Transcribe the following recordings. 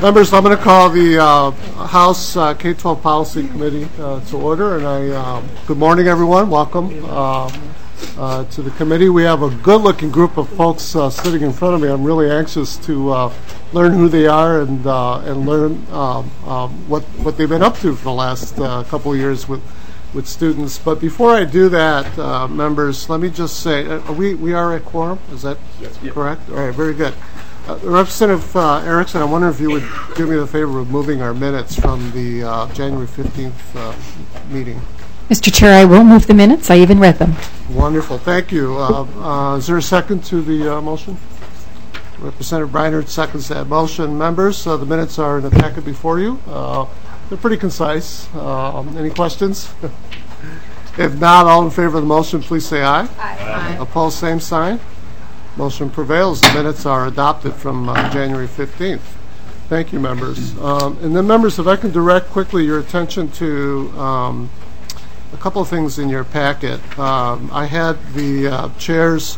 Members, I'm going to call the House K-12 Policy Committee to order, and good morning, everyone. Welcome to the committee. We have a good-looking group of folks sitting in front of me. I'm really anxious to learn who they are and learn what they've been up to for the last couple of years with students. But before I do that, members, let me just say, we are at quorum. Is that correct? All right, very good. Representative Erickson, I wonder if you would do me the favor of moving our minutes from the January 15th meeting. Mr. Chair, I will move the minutes. I even read them. Wonderful. Thank you. Is there a second to the motion? Representative Breinert seconds that motion. Members, the minutes are in the packet before you. They're pretty concise. Any questions? If not, all in favor of the motion, please say aye. Aye. Opposed, same sign. Motion prevails. The minutes are adopted from January 15th. Thank you, members. And then, members, if I can direct quickly your attention to a couple of things in your packet. I had the chair's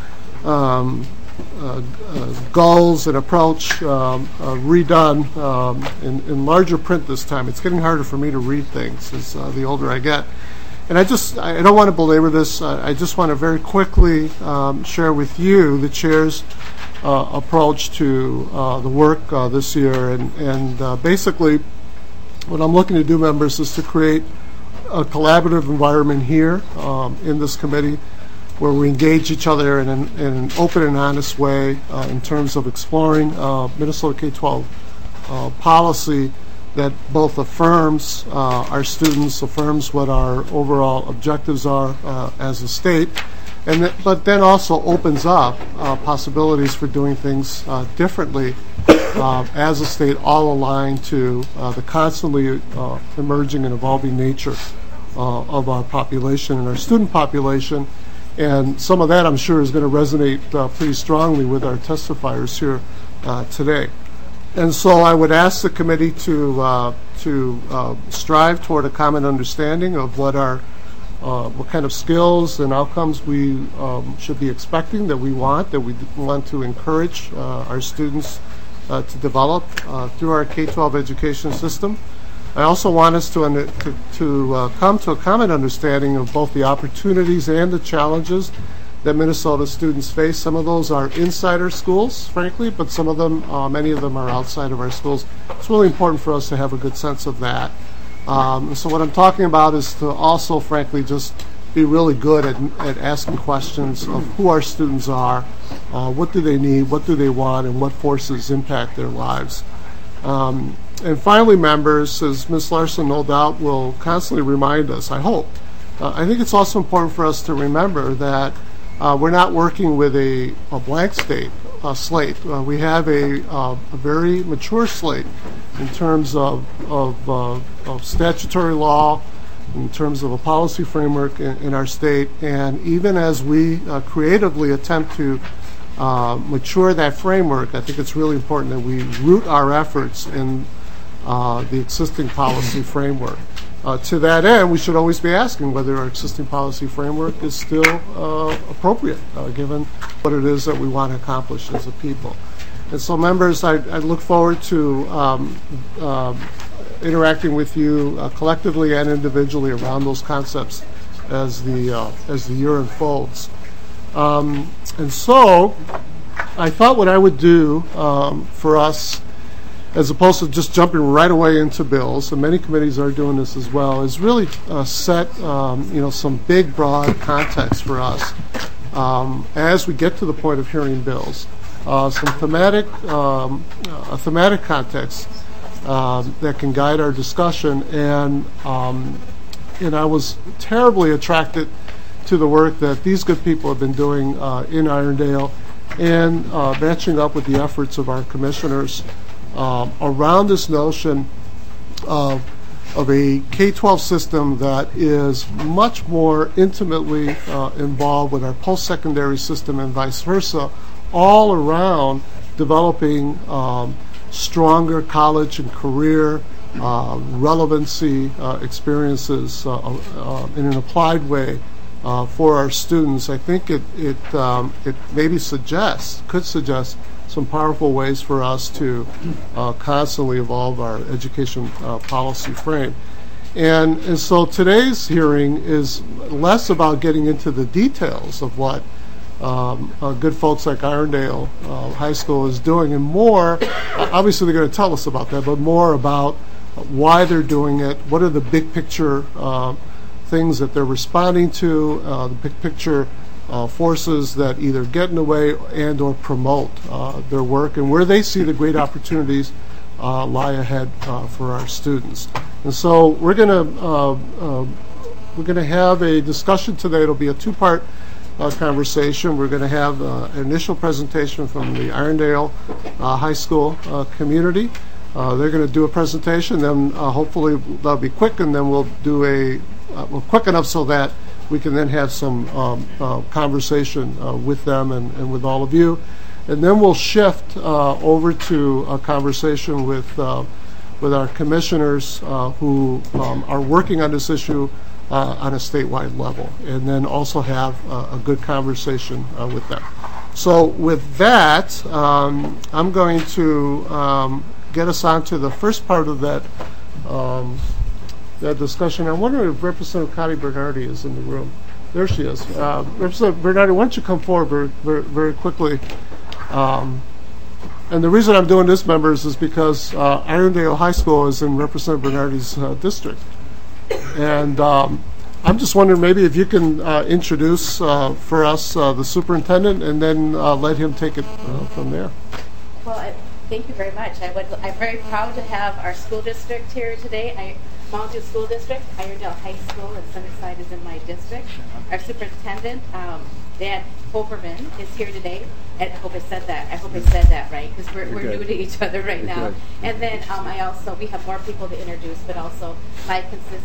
goals and approach redone in larger print this time. It's getting harder for me to read things as the older I get. And I don't want to belabor this. I just want to very quickly share with you the chair's approach to the work this year. And basically, what I'm looking to do, members, is to create a collaborative environment here in this committee where we engage each other in an open and honest way in terms of exploring Minnesota K-12 policy that both affirms our students, affirms what our overall objectives are as a state, but then also opens up possibilities for doing things differently as a state, all aligned to the constantly emerging and evolving nature of our population and our student population. And some of that, I'm sure, is going to resonate pretty strongly with our testifiers here today. And so I would ask the committee to strive toward a common understanding of what kind of skills and outcomes we should be expecting, that we want to encourage our students to develop through our K-12 education system. I also want us to come to a common understanding of both the opportunities and the challenges that Minnesota students face. Some of those are inside our schools, frankly, but some of them, many of them are outside of our schools. It's really important for us to have a good sense of that. So what I'm talking about is to also, frankly, just be really good at asking questions of who our students are, what do they need, what do they want, and what forces impact their lives. And finally, members, as Ms. Larson no doubt will constantly remind us, I hope, I think it's also important for us to remember that we're not working with a blank slate. We have a very mature slate in terms of statutory law, in terms of a policy framework in our state, and even as we creatively attempt to mature that framework, I think it's really important that we root our efforts in the existing policy framework. To that end, we should always be asking whether our existing policy framework is still appropriate, given what it is that we want to accomplish as a people. And so, members, I look forward to interacting with you collectively and individually around those concepts as the year unfolds. And so, I thought what I would do for us, as opposed to just jumping right away into bills, and many committees are doing this as well, is really set some big, broad context for us as we get to the point of hearing bills. A thematic context that can guide our discussion, and I was terribly attracted to the work that these good people have been doing in Irondale, and matching up with the efforts of our commissioners around this notion of a K-12 system that is much more intimately involved with our post-secondary system and vice versa, all around developing stronger college and career relevancy experiences in an applied way for our students. I think it maybe could suggest some powerful ways for us to constantly evolve our education policy frame. And so today's hearing is less about getting into the details of what good folks like Irondale High School is doing, and more, obviously they're going to tell us about that, but more about why they're doing it, what are the big picture things that they're responding to, the big picture forces that either get in the way and or promote their work, and where they see the great opportunities lie ahead for our students. And so we're going to have a discussion today. It'll be a two-part conversation. We're going to have an initial presentation from the Irondale High School community. They're going to do a presentation, then hopefully that'll be quick, and then we'll do quick enough so that we can then have some conversation with them and with all of you. And then we'll shift over to a conversation with our commissioners who are working on this issue on a statewide level, and then also have a good conversation with them. So with that, I'm going to get us on to the first part of that discussion. I'm wondering if Representative Connie Bernardi is in the room. There she is. Representative Bernardi, why don't you come forward very quickly? And the reason I'm doing this, members, is because Irondale High School is in Representative Bernardi's district. And I'm just wondering maybe if you can introduce for us the superintendent, and then let him take it from there. Well, thank you very much. I'm very proud to have our school district here today. Mountain School District, Irondale High School, and Sunnyside is in my district. Our superintendent, Dan Hoberman, is here today. And I hope I said that right, because we're new to each other right now. Good. And then we have more people to introduce, but also my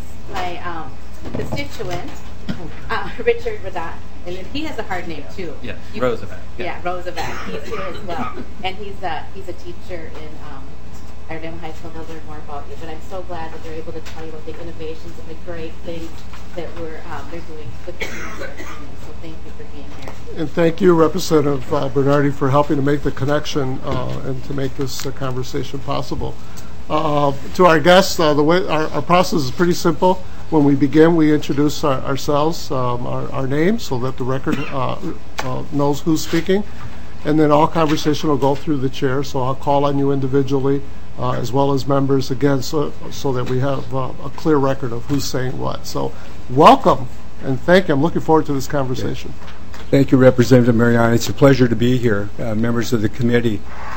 constituent, Richard Radat. And then he has a hard name too. Yeah, Roosevelt. Yeah, Roosevelt. He's here as well, and he's a teacher in Irondale High School. They'll learn more about you. But I'm so glad that they're able to tell you about the innovations and the great things that they're doing with the students. So thank you for being here. And thank you, Representative Bernardi, for helping to make the connection and to make this conversation possible. To our guests, the way our process is pretty simple. When we begin, we introduce ourselves, our names, so that the record knows who's speaking. And then all conversation will go through the chair, so I'll call on you individually, as well as members, again, so that we have a clear record of who's saying what. So welcome, and thank you. I'm looking forward to this conversation. Thank you, Representative Mariani. It's a pleasure to be here, members of the committee.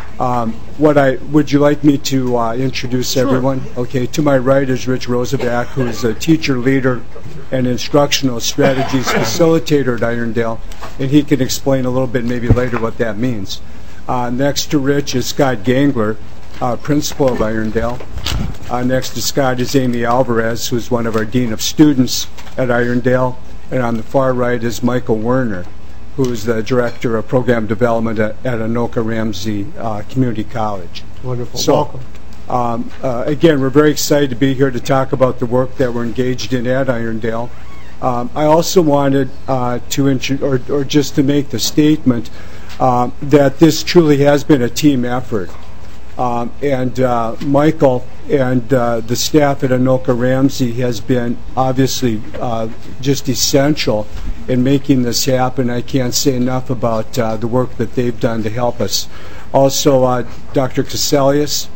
Would you like me to introduce Sure. everyone? Okay, to my right is Rich Rosenbach, who is a teacher, leader, and instructional strategies facilitator at Irondale, and he can explain a little bit maybe later what that means. Next to Rich is Scott Gangler, principal of Irondale. Next to Scott is Amy Alvarez, who is one of our Dean of Students at Irondale. And on the far right is Michael Werner, who is the Director of Program Development at Anoka Ramsey Community College. Wonderful. So, welcome. Again, we're very excited to be here to talk about the work that we're engaged in at Irondale. I also wanted to just to make the statement that this truly has been a team effort. And Michael and the staff at Anoka Ramsey has been obviously just essential in making this happen. I can't say enough about the work that they've done to help us. Also, Dr. Caselius,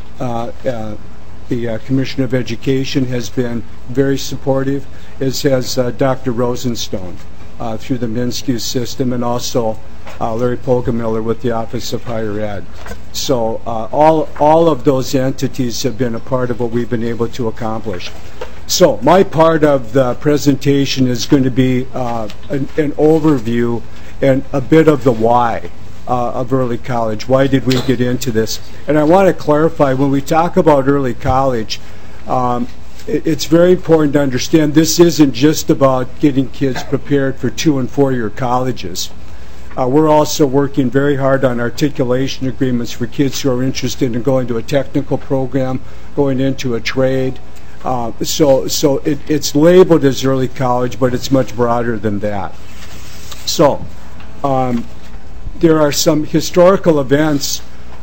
the Commissioner of Education, has been very supportive, as has Dr. Rosenstone through the MnSCU system, and also Larry Polgamiller with the Office of Higher Ed. So all of those entities have been a part of what we've been able to accomplish. So my part of the presentation is going to be an overview and a bit of the why of early college. Why did we get into this? And I want to clarify, when we talk about early college, it's very important to understand this isn't just about getting kids prepared for 2- and 4-year colleges. We're also working very hard on articulation agreements for kids who are interested in going to a technical program, going into a trade. So it's labeled as early college, but it's much broader than that. So there are some historical events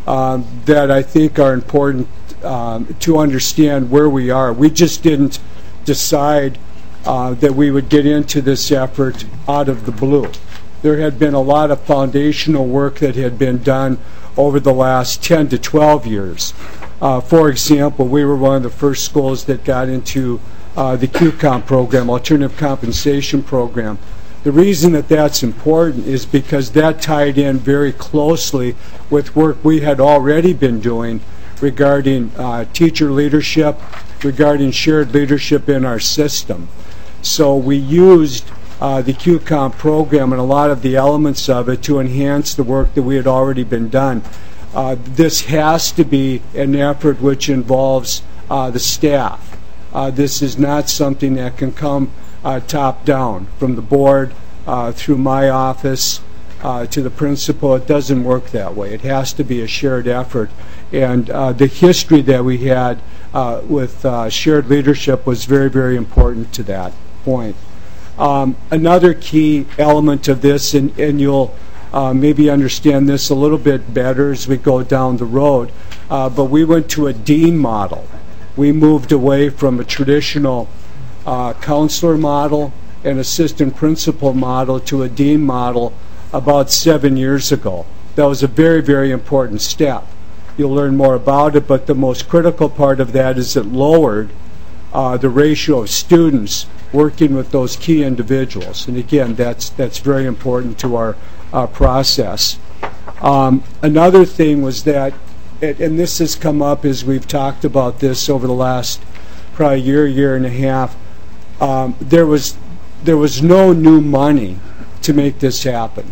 that I think are important to understand where we are. We just didn't decide that we would get into this effort out of the blue. There had been a lot of foundational work that had been done over the last 10 to 12 years. For example, we were one of the first schools that got into the QComp program, Alternative Compensation Program. The reason that that's important is because that tied in very closely with work we had already been doing regarding teacher leadership, regarding shared leadership in our system. So we used the QComp program and a lot of the elements of it to enhance the work that we had already been done. This has to be an effort which involves the staff. This is not something that can come top down from the board through my office to the principal. It doesn't work that way. It has to be a shared effort. And the history that we had with shared leadership was very, very important to that point. Another key element of this, and you'll maybe understand this a little bit better as we go down the road, but we went to a dean model. We moved away from a traditional counselor model and assistant principal model to a dean model about 7 years ago. That was a very, very important step. You'll learn more about it, but the most critical part of that is it lowered the ratio of students working with those key individuals. And again, that's very important to our process. Another thing was that, and this has come up as we've talked about this over the last probably year and a half, there was no new money to make this happen.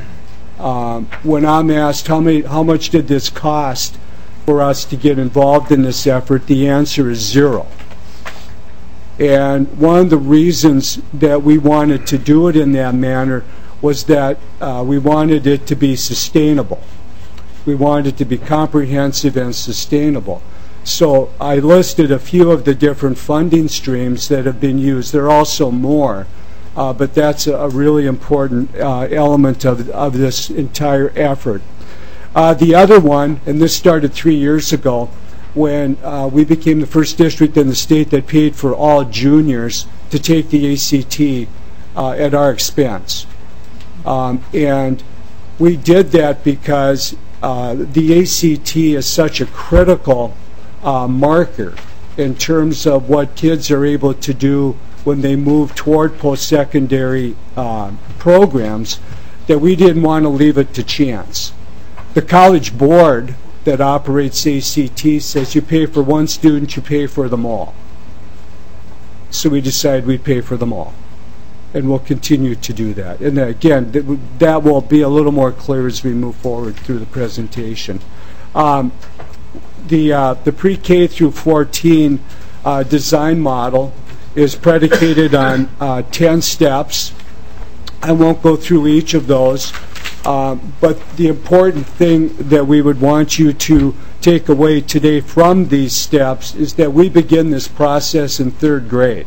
When I'm asked how much did this cost for us to get involved in this effort, the answer is zero. And one of the reasons that we wanted to do it in that manner was that we wanted it to be sustainable. We wanted it to be comprehensive and sustainable. So I listed a few of the different funding streams that have been used. There are also more, but that's a really important element of this entire effort. The other one, and this started 3 years ago, when we became the first district in the state that paid for all juniors to take the ACT at our expense. And we did that because the ACT is such a critical marker in terms of what kids are able to do when they move toward post-secondary programs, that we didn't want to leave it to chance. The College Board that operates ACT says you pay for one student, you pay for them all. So we decided we'd pay for them all. And we'll continue to do that. And again, that will be a little more clear as we move forward through the presentation. The pre-K through 14 design model is predicated on 10 steps. I won't go through each of those, but the important thing that we would want you to take away today from these steps is that we begin this process in 3rd grade.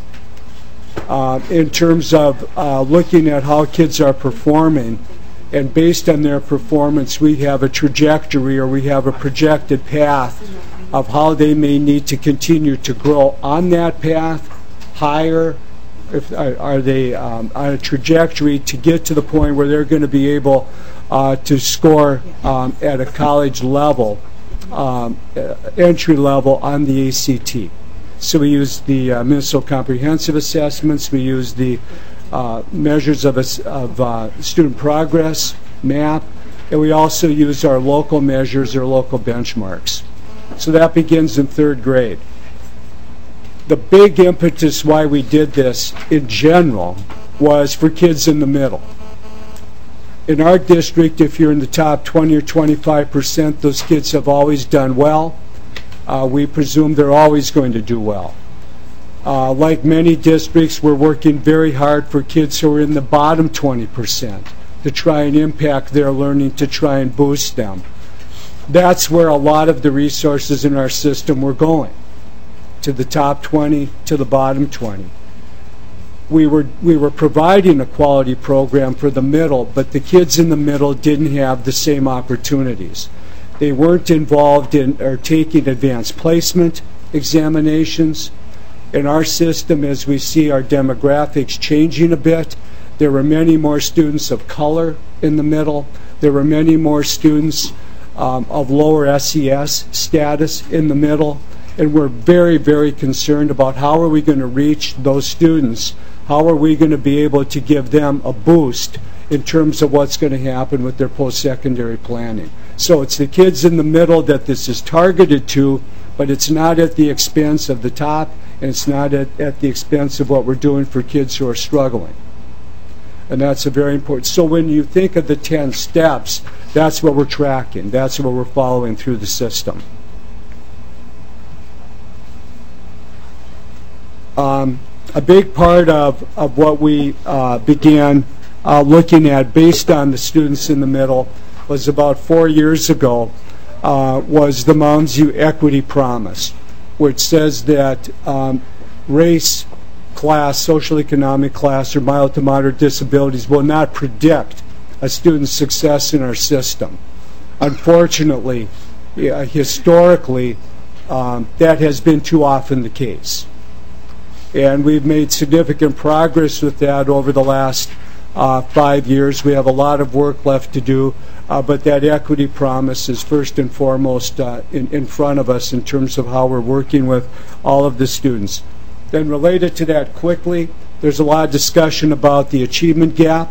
In terms of looking at how kids are performing, and based on their performance, we have a trajectory or we have a projected path of how they may need to continue to grow on that path, higher. Are they on a trajectory to get to the point where they're going to be able to score at a college level, entry level on the ACT? So we use the Minnesota Comprehensive Assessments, we use the measures of student progress, MAP, and we also use our local measures or local benchmarks. So that begins in 3rd grade. The big impetus why we did this in general was for kids in the middle. In our district, if you're in the top 20 or 25%, those kids have always done well. We presume they're always going to do well. Like many districts, we're working very hard for kids who are in the bottom 20% to try and impact their learning, to try and boost them. That's where a lot of the resources in our system were going, to the top 20, to the bottom 20. We were providing a quality program for the middle, but the kids in the middle didn't have the same opportunities. They weren't involved in or taking advanced placement examinations. In our system, as we see our demographics changing a bit, there were many more students of color in the middle. There were many more students of lower SES status in the middle. And we're very, very concerned about how are we going to reach those students? How are we going to be able to give them a boost in terms of what's going to happen with their post-secondary planning? So it's the kids in the middle that this is targeted to, but it's not at the expense of the top, and it's not at the expense of what we're doing for kids who are struggling. And that's a very important. So when you think of the 10 steps, that's what we're tracking. That's what we're following through the system. A big part of what we began looking at based on the students in the middle was about 4 years ago, was the Mounds View Equity Promise, which says that race, class, social economic class, or mild to moderate disabilities will not predict a student's success in our system. Unfortunately, historically, that has been too often the case. And we've made significant progress with that over the last 5 years. We have a lot of work left to do, but that equity promise is first and foremost in front of us in terms of how we're working with all of the students. Then related to that quickly, there's a lot of discussion about the achievement gap.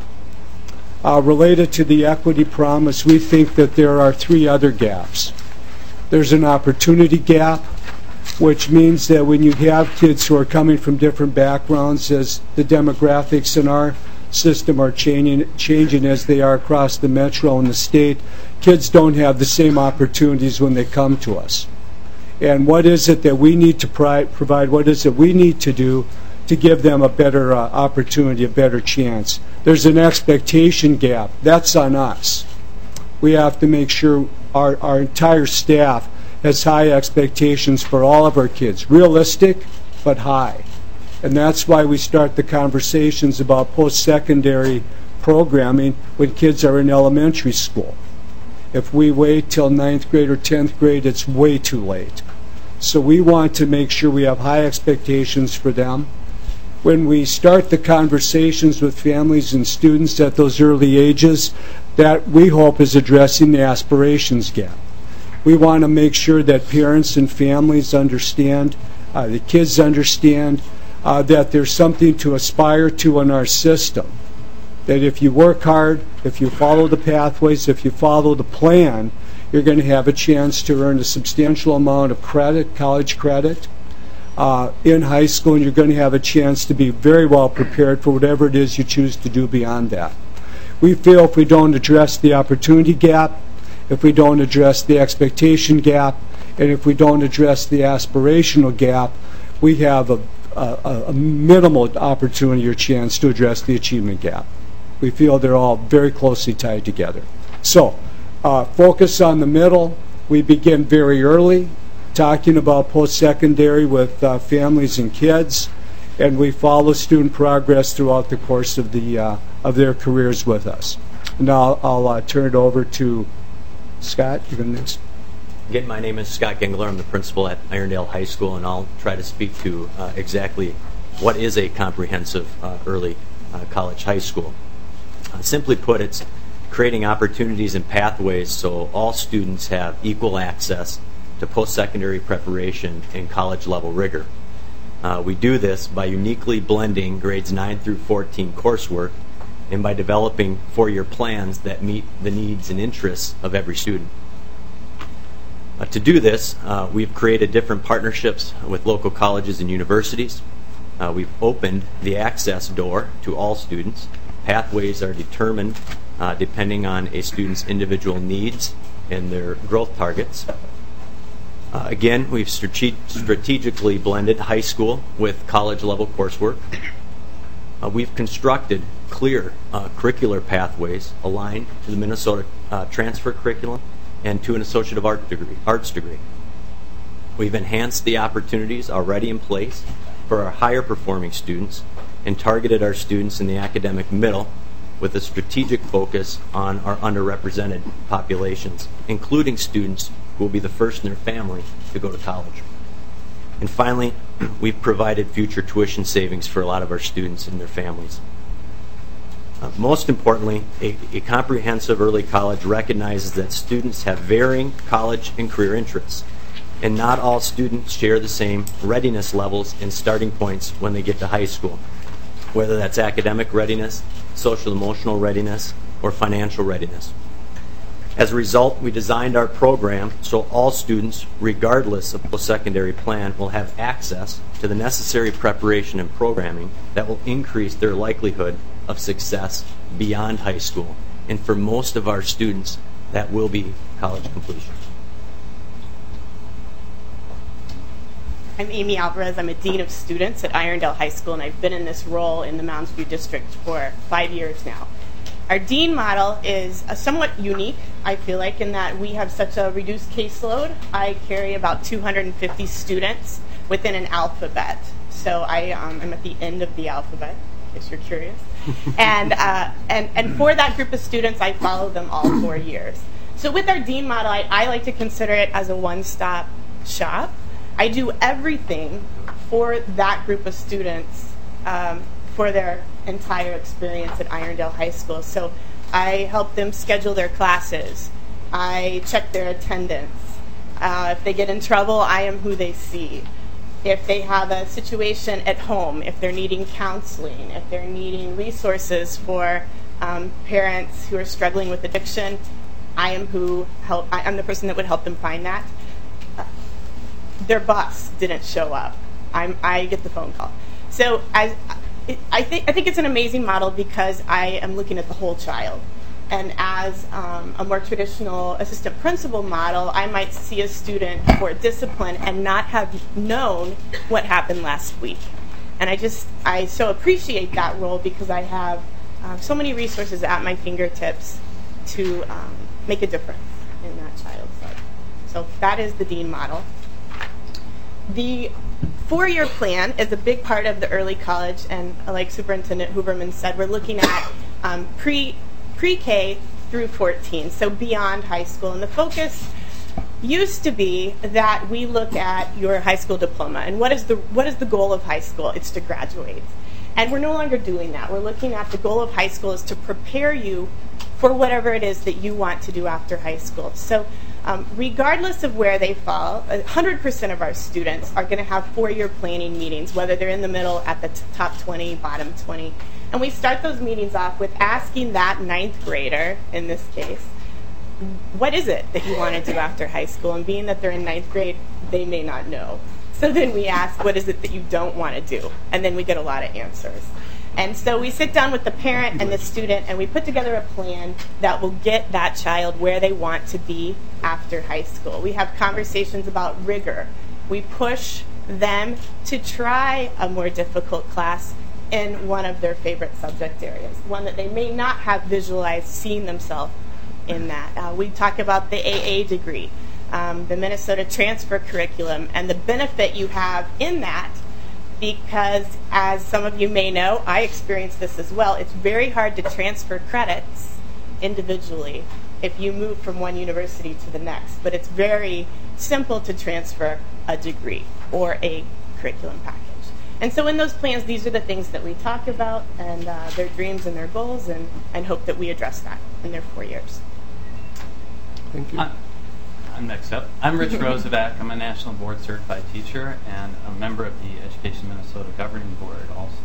Related to the equity promise, we think that there are 3 other gaps. There's an opportunity gap, which means that when you have kids who are coming from different backgrounds, as the demographics in our system are changing as they are across the metro and the state, kids don't have the same opportunities when they come to us. And what is it that we need to provide? What is it we need to do to give them a better opportunity, a better chance? There's an expectation gap. That's on us. We have to make sure our entire staff has high expectations for all of our kids. Realistic, but high. And that's why we start the conversations about post-secondary programming when kids are in elementary school. If we wait till 9th grade or 10th grade, it's way too late. So we want to make sure we have high expectations for them. When we start the conversations with families and students at those early ages, that we hope is addressing the aspirations gap. We want to make sure that parents and families understand, the kids understand, that there's something to aspire to in our system. That if you work hard, if you follow the pathways, if you follow the plan, you're going to have a chance to earn a substantial amount of credit, college credit, in high school, and you're going to have a chance to be very well prepared for whatever it is you choose to do beyond that. We feel if we don't address the opportunity gap, if we don't address the expectation gap, and if we don't address the aspirational gap, we have a minimal opportunity or chance to address the achievement gap. We feel they're all very closely tied together. So, focus on the middle. We begin very early, talking about post-secondary with families and kids, and we follow student progress throughout the course of their careers with us. Now I'll turn it over to Scott. You're going next. Again, my name is Scott Gengler. I'm the principal at Irondale High School, and I'll try to speak to exactly what is a comprehensive early college high school. Simply put, it's creating opportunities and pathways so all students have equal access to post-secondary preparation and college-level rigor. We do this by uniquely blending grades 9 through 14 coursework and by developing four-year plans that meet the needs and interests of every student. To do this, we've created different partnerships with local colleges and universities. We've opened the access door to all students. Pathways are determined depending on a student's individual needs and their growth targets. Again, we've strategically blended high school with college-level coursework. We've constructed clear curricular pathways aligned to the Minnesota transfer curriculum and to an Associate of Arts degree. We've enhanced the opportunities already in place for our higher performing students and targeted our students in the academic middle with a strategic focus on our underrepresented populations, including students who will be the first in their family to go to college. And finally, we've provided future tuition savings for a lot of our students and their families. Most importantly, a comprehensive early college recognizes that students have varying college and career interests, and not all students share the same readiness levels and starting points when they get to high school, whether that's academic readiness, social emotional readiness, or financial readiness. As a result, we designed our program so all students, regardless of post-secondary plan, will have access to the necessary preparation and programming that will increase their likelihood of success beyond high school. And for most of our students, that will be college completion. I'm Amy Alvarez. I'm a Dean of Students at Irondale High School, and I've been in this role in the Mounds View District for 5 years now. Our Dean model is somewhat unique, I feel like, in that we have such a reduced caseload. I carry about 250 students within an alphabet. So I'm at the end of the alphabet, in case you're curious. And for that group of students, I follow them all 4 years. So with our Dean model, I like to consider it as a one-stop shop. I do everything for that group of students for their entire experience at Irondale High School. So I help them schedule their classes. I check their attendance. If they get in trouble, I am who they see. If they have a situation at home, if they're needing counseling, if they're needing resources for parents who are struggling with addiction, I'm the person that would help them find that. Their bus didn't show up. I get the phone call. So I think it's an amazing model because I am looking at the whole child. And as a more traditional assistant principal model, I might see a student for discipline and not have known what happened last week. And I so appreciate that role because I have so many resources at my fingertips to make a difference in that child's life. So that is the Dean model. The 4-year plan is a big part of the early college, and like Superintendent Huberman said, we're looking at pre-K through 14, so beyond high school. And the focus used to be that we look at your high school diploma, and what is the goal of high school? It's to graduate. And we're no longer doing that. We're looking at the goal of high school is to prepare you for whatever it is that you want to do after high school. So regardless of where they fall, 100% of our students are going to have 4-year planning meetings, whether they're in the middle, at the top 20, bottom 20. And we start those meetings off with asking that 9th grader, in this case, what is it that you want to do after high school? And being that they're in 9th grade, they may not know. So then we ask, what is it that you don't want to do? And then we get a lot of answers. And so we sit down with the parent and the student, and we put together a plan that will get that child where they want to be after high school. We have conversations about rigor. We push them to try a more difficult class in one of their favorite subject areas, one that they may not have visualized seeing themselves in that. We talk about the AA degree, the Minnesota transfer curriculum, and the benefit you have in that. Because, as some of you may know, I experienced this as well. It's very hard to transfer credits individually if you move from one university to the next. But it's very simple to transfer a degree or a curriculum package. And so in those plans, these are the things that we talk about, and their dreams and their goals, and hope that we address that in their 4 years. Thank you. I'm next up. I'm Rich Rosovac. I'm a National Board Certified Teacher and a member of the Education Minnesota Governing Board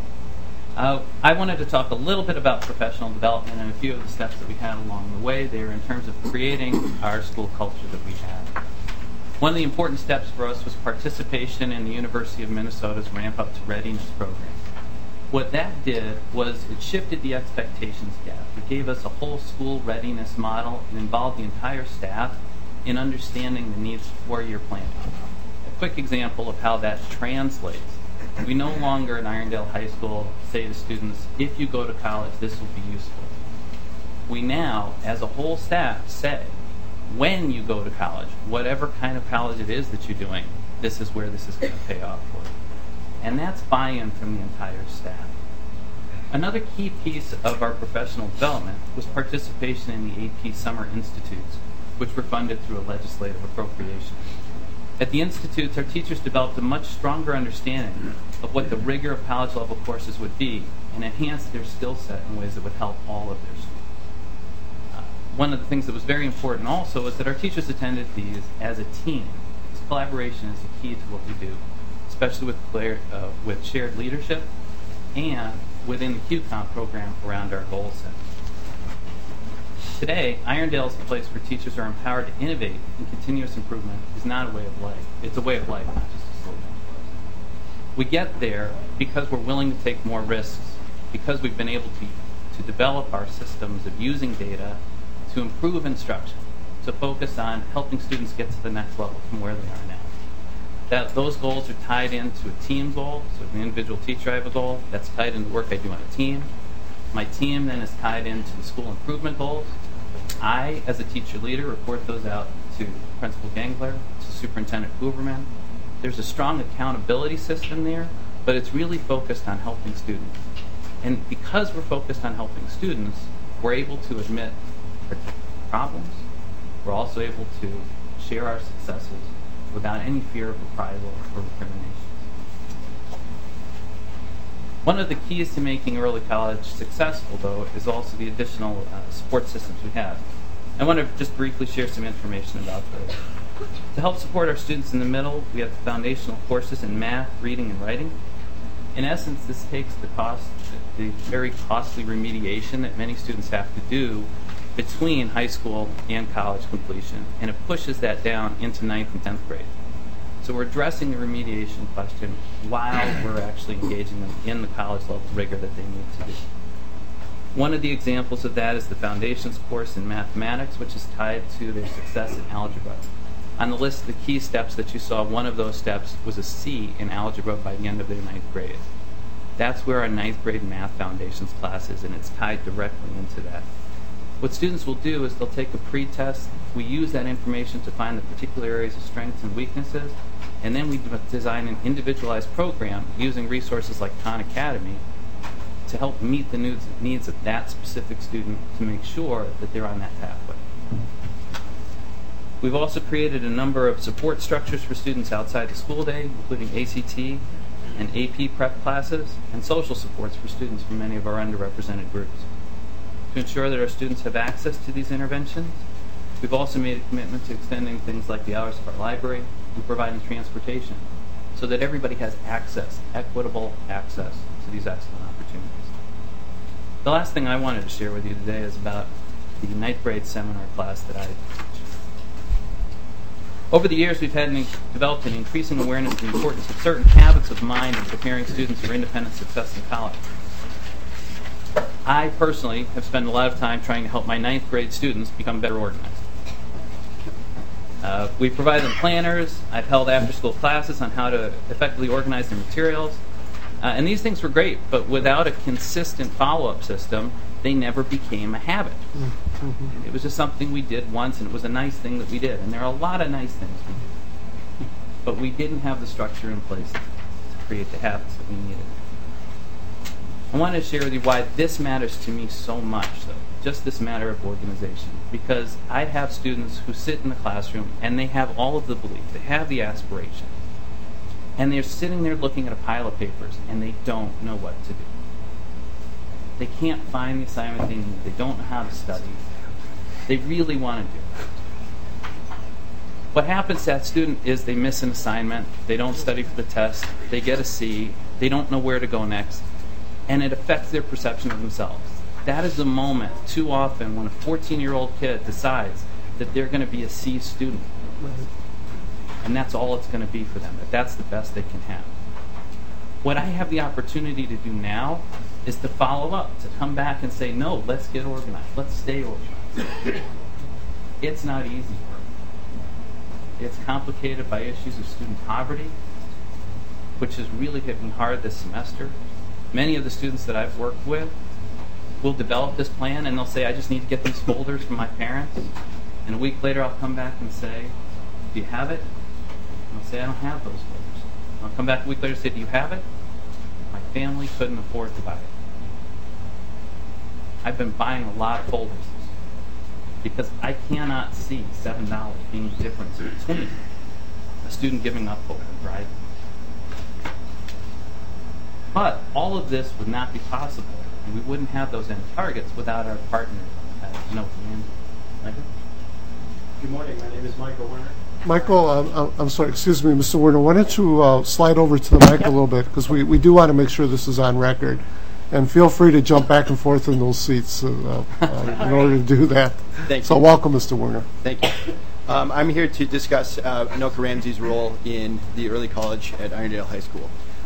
also. I wanted to talk a little bit about professional development and a few of the steps that we had along the way there in terms of creating our school culture that we had. One of the important steps for us was participation in the University of Minnesota's Ramp Up to Readiness program. What that did was it shifted the expectations gap. It gave us a whole school readiness model and involved the entire staff in understanding the needs of 4-year planning. A quick example of how that translates. We no longer in Irondale High School say to students, if you go to college, this will be useful. We now, as a whole staff, say, when you go to college, whatever kind of college it is that you're doing, this is where this is going to pay off for you. And that's buy-in from the entire staff. Another key piece of our professional development was participation in the AP Summer Institutes, which were funded through a legislative appropriation. At the institutes, our teachers developed a much stronger understanding of what the rigor of college-level courses would be and enhanced their skill set in ways that would help all of their students. One of the things that was very important also was that our teachers attended these as a team. This collaboration is the key to what we do, especially with shared leadership and within the QComp program around our goal set. Today, Irondale is a place where teachers are empowered to innovate, and continuous improvement is not a way of life. It's a way of life, not just a slogan. We get there because we're willing to take more risks, because we've been able to develop our systems of using data to improve instruction, to focus on helping students get to the next level from where they are now. Those goals are tied into a team goal, so as an individual teacher I have a goal, that's tied into work I do on a team. My team then is tied into the school improvement goals. I, as a teacher leader, report those out to Principal Gangler, to Superintendent Hooverman. There's a strong accountability system there, but it's really focused on helping students. And because we're focused on helping students, we're able to admit our problems. We're also able to share our successes without any fear of reprisal or recrimination. One of the keys to making early college successful, though, is also the additional support systems we have. I want to just briefly share some information about those. To help support our students in the middle, we have the foundational courses in math, reading, and writing. In essence, this takes the very costly remediation that many students have to do between high school and college completion, and it pushes that down into 9th and 10th grade. So we're addressing the remediation question while we're actually engaging them in the college level rigor that they need to do. One of the examples of that is the foundations course in mathematics, which is tied to their success in algebra. On the list of the key steps that you saw, one of those steps was a C in algebra by the end of their 9th grade. That's where our 9th grade math foundations class is, and it's tied directly into that. What students will do is they'll take a pre-test. We use that information to find the particular areas of strengths and weaknesses, and then we design an individualized program using resources like Khan Academy to help meet the needs of that specific student to make sure that they're on that pathway. We've also created a number of support structures for students outside the school day, including ACT and AP prep classes, and social supports for students from many of our underrepresented groups. To ensure that our students have access to these interventions, we've also made a commitment to extending things like the hours of our library and providing transportation so that everybody has access, equitable access to these excellent opportunities. The last thing I wanted to share with you today is about the 9th grade seminar class that I teach. Over the years, we've developed an increasing awareness of the importance of certain habits of mind in preparing students for independent success in college. I personally have spent a lot of time trying to help my 9th grade students become better organized. We provide them planners. I've held after-school classes on how to effectively organize their materials. And these things were great, but without a consistent follow-up system, they never became a habit. It was just something we did once, and it was a nice thing that we did. And there are a lot of nice things we did. But we didn't have the structure in place to create the habits that we needed. I want to share with you why this matters to me so much, though, just this matter of organization. Because I have students who sit in the classroom and they have all of the belief, they have the aspiration, and they're sitting there looking at a pile of papers and they don't know what to do. They can't find the assignment they need, they don't know how to study, they really want to do it. What happens to that student is they miss an assignment, they don't study for the test, they get a C, they don't know where to go next, and it affects their perception of themselves. That is the moment, too often, when a 14-year-old kid decides that they're going to be a C student. And that's all it's going to be for them, that that's the best they can have. What I have the opportunity to do now is to follow up, to come back and say, no, let's get organized, let's stay organized. It's not easy work. It's complicated by issues of student poverty, which has really hit me hard this semester. Many of the students that I've worked with will develop this plan and they'll say, I just need to get these folders from my parents. And a week later I'll come back and say, do you have it? And I'll say, I don't have those folders. I'll come back a week later and say, do you have it? My family couldn't afford to buy it. I've been buying a lot of folders because I cannot see $7 being a difference between a student giving up folders, right? But all of this would not be possible, and we wouldn't have those end targets without our partners at Anoka Ramsey. Michael? Good morning. My name is Michael Werner. Michael, I'm sorry, excuse me, Mr. Werner, why don't you slide over to the mic a little bit, because we do want to make sure this is on record. And feel free to jump back and forth in those seats in order to do that. Thank so you. Welcome, Mr. Werner. Thank you. I'm here to discuss Anoka Ramsey's role in the early college at Irondale High School.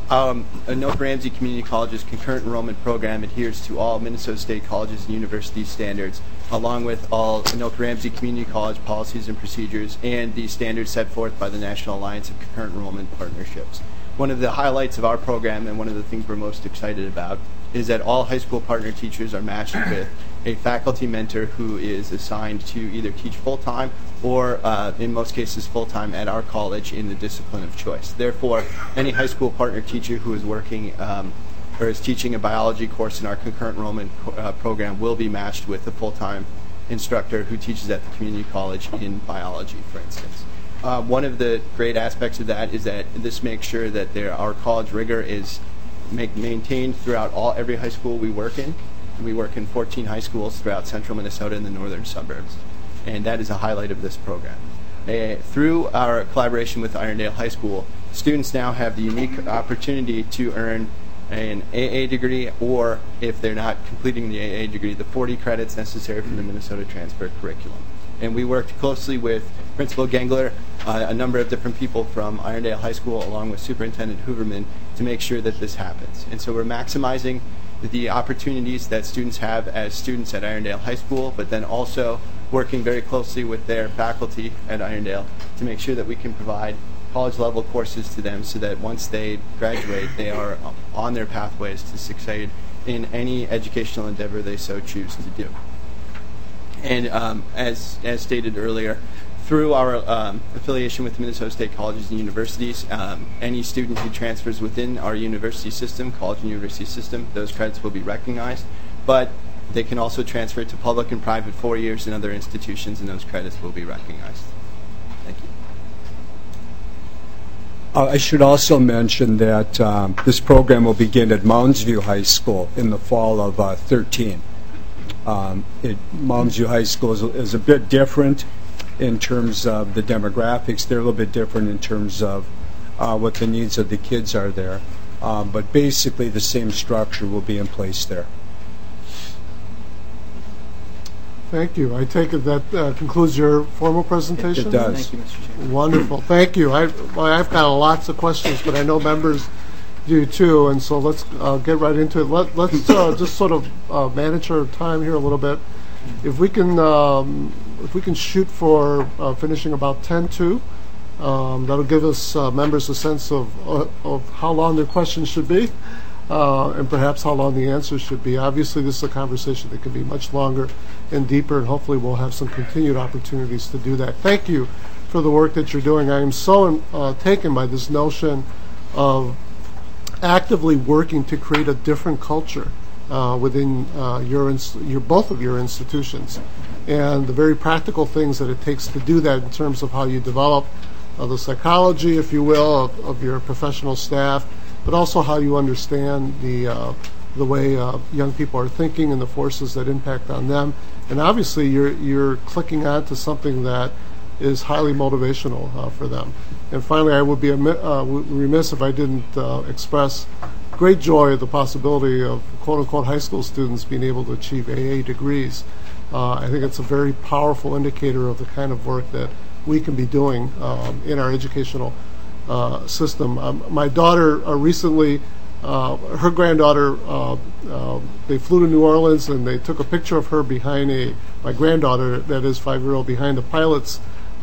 Anoka Ramsey Community College's concurrent enrollment program adheres to all Minnesota State colleges and universities standards, along with all Anoka Ramsey Community College policies and procedures and the standards set forth by the National Alliance of Concurrent Enrollment Partnerships. One of the highlights of our program, and one of the things we're most excited about, is that all high school partner teachers are matched with a faculty mentor who is assigned to either teach full-time or, in most cases, full-time at our college in the discipline of choice. Therefore, any high school partner teacher who is working or is teaching a biology course in our concurrent enrollment program will be matched with a full-time instructor who teaches at the community college in biology, for instance. One of the great aspects of that is that this makes sure that our college rigor is maintained throughout every high school we work in. We work in 14 high schools throughout central Minnesota and the northern suburbs, and that is a highlight of this program. Through our collaboration with Irondale High School, students now have the unique opportunity to earn an AA degree, or if they're not completing the AA degree, the 40 credits necessary for the Minnesota Transfer Curriculum. And we worked closely with Principal Gengler, a number of different people from Irondale High School, along with Superintendent Hooverman, to make sure that this happens. And so we're maximizing the opportunities that students have as students at Irondale High School, but then also working very closely with their faculty at Irondale to make sure that we can provide college-level courses to them so that once they graduate, they are on their pathways to succeed in any educational endeavor they so choose to do. And as stated earlier, through our affiliation with Minnesota State colleges and universities, any student who transfers within our university system, college and university system, those credits will be recognized. But they can also transfer to public and private 4 years in other institutions, and those credits will be recognized. Thank you. I should also mention that this program will begin at Mounds View High School in the fall of 13. Mounds View High School is a bit different in terms of the demographics. They're a little bit different in terms of what the needs of the kids are there. But basically the same structure will be in place there. Thank you. I take it that concludes your formal presentation? It does. Thank you, Mr. Chairman. Wonderful. Thank you. I've got lots of questions, but I know members do too, and so let's get right into it. Let's just sort of manage our time here a little bit. If we can shoot for finishing about 10:02, that'll give us members a sense of how long their questions should be, and perhaps how long the answers should be. Obviously, this is a conversation that can be much longer and deeper, and hopefully we'll have some continued opportunities to do that. Thank you for the work that you're doing. I am so taken by this notion of actively working to create a different culture within both of your institutions, and the very practical things that it takes to do that in terms of how you develop the psychology, if you will, of your professional staff, but also how you understand the way young people are thinking and the forces that impact on them. And obviously you're clicking on to something that is highly motivational for them. And finally, I would be remiss if I didn't express great joy at the possibility of quote-unquote high school students being able to achieve AA degrees. I think it's a very powerful indicator of the kind of work that we can be doing in our educational system. My daughter recently, her granddaughter, they flew to New Orleans and they took a picture of her behind my granddaughter, that is 5-year-old, behind the pilot's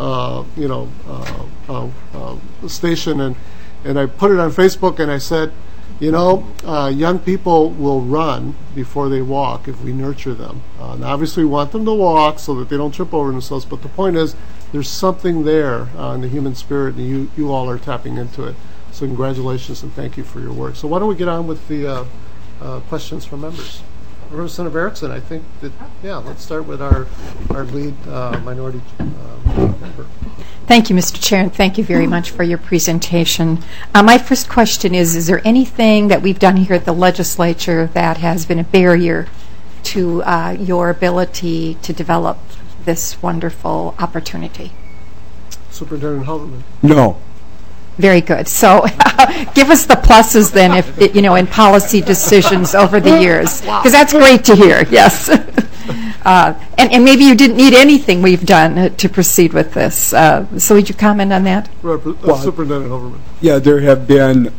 station, and I put it on Facebook and I said, young people will run before they walk if we nurture them. And obviously we want them to walk so that they don't trip over themselves, but the point is there's something there in the human spirit, and you all are tapping into it. So congratulations and thank you for your work. So why don't we get on with the questions from members? Representative Erickson, I think that, yeah, let's start with our lead minority member. Thank you, Mr. Chair, and thank you very much for your presentation. My first question is there anything that we've done here at the legislature that has been a barrier to your ability to develop this wonderful opportunity? Superintendent Halverman. No. Very good. So give us the pluses then, if in policy decisions over the years, because that's great to hear. Yes. And maybe you didn't need anything we've done to proceed with this. So would you comment on that? Superintendent Halverman. Yeah, there have been,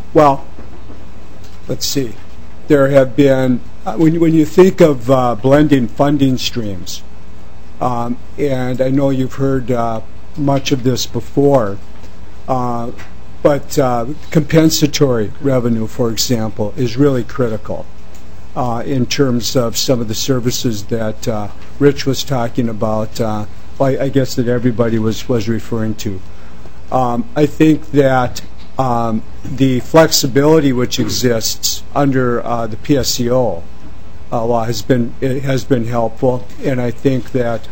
let's see. There have been, when you think of blending funding streams, and I know you've heard much of this before, but compensatory revenue, for example, is really critical in terms of some of the services that Rich was talking about, I guess that everybody was referring to. I think that the flexibility which exists under the PSEO law has been helpful, and I think that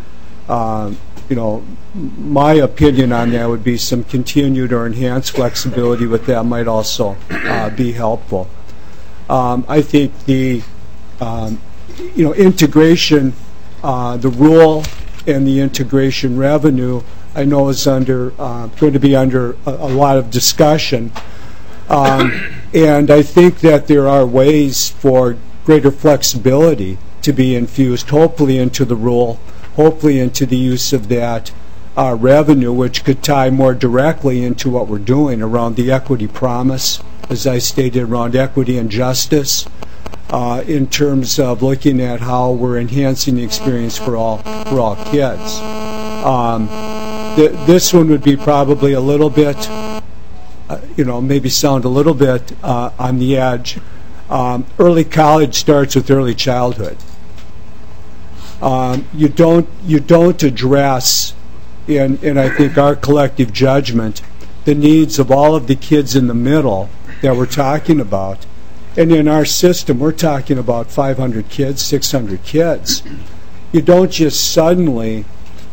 my opinion on that would be some continued or enhanced flexibility with that might also be helpful. I think the integration, the rule and the integration revenue, I know is going to be under a lot of discussion, and I think that there are ways for greater flexibility to be infused, hopefully into the rule, hopefully into the use of that revenue, which could tie more directly into what we're doing around the equity promise, as I stated, around equity and justice, in terms of looking at how we're enhancing the experience for all kids. This one would be probably a little bit, maybe sound a little bit on the edge. Early college starts with early childhood. You don't address, in I think our collective judgment, the needs of all of the kids in the middle that we're talking about. And in our system, we're talking about 500 kids, 600 kids. You don't just suddenly,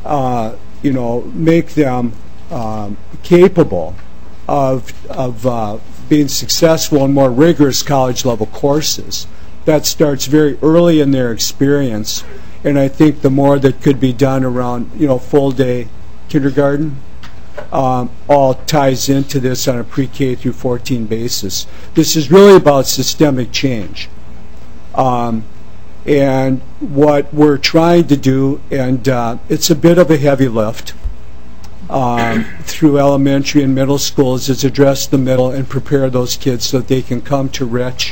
make them capable of being successful in more rigorous college-level courses. That starts very early in their experience. And I think the more that could be done around, full-day kindergarten, all ties into this on a pre-K through 14 basis. This is really about systemic change. And what we're trying to do, and it's a bit of a heavy lift through elementary and middle schools, is address the middle and prepare those kids so that they can come to Rich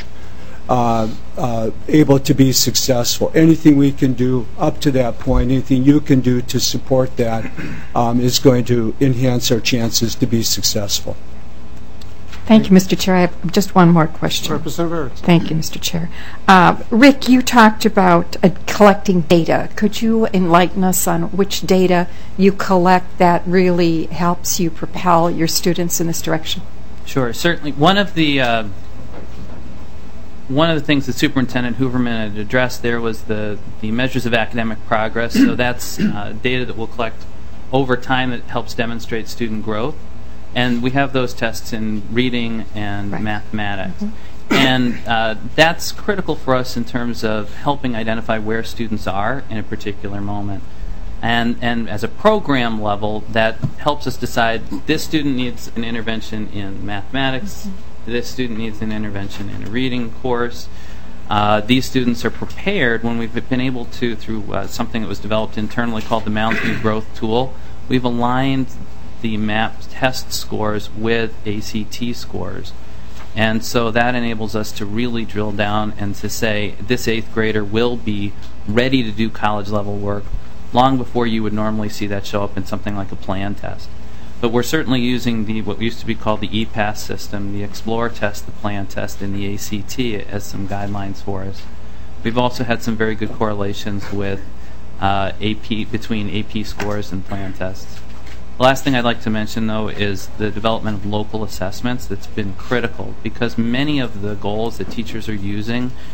able to be successful. Anything we can do up to that point, anything you can do to support that is going to enhance our chances to be successful. Thank you, Mr. Chair. I have just one more question. Representative Erickson. Thank you, Mr. Chair. Rick, you talked about collecting data. Could you enlighten us on which data you collect that really helps you propel your students in this direction? Sure. Certainly. One of the things that Superintendent Hooverman had addressed there was the measures of academic progress. So that's data that we'll collect over time that helps demonstrate student growth. And we have those tests in reading and mathematics. Mm-hmm. And that's critical for us in terms of helping identify where students are in a particular moment. And as a program level, that helps us decide this student needs an intervention in mathematics, this student needs an intervention in a reading course. These students are prepared when we've been able to, through something that was developed internally called the Mounds View Growth Tool, we've aligned the MAP test scores with ACT scores. And so that enables us to really drill down and to say this 8th grader will be ready to do college level work long before you would normally see that show up in something like a plan test. But we're certainly using what used to be called the EPAS system, the Explore test, the plan test, and the ACT as some guidelines for us. We've also had some very good correlations with between AP scores and plan tests. The last thing I'd like to mention, though, is the development of local assessments. That's been critical because many of the goals that teachers are using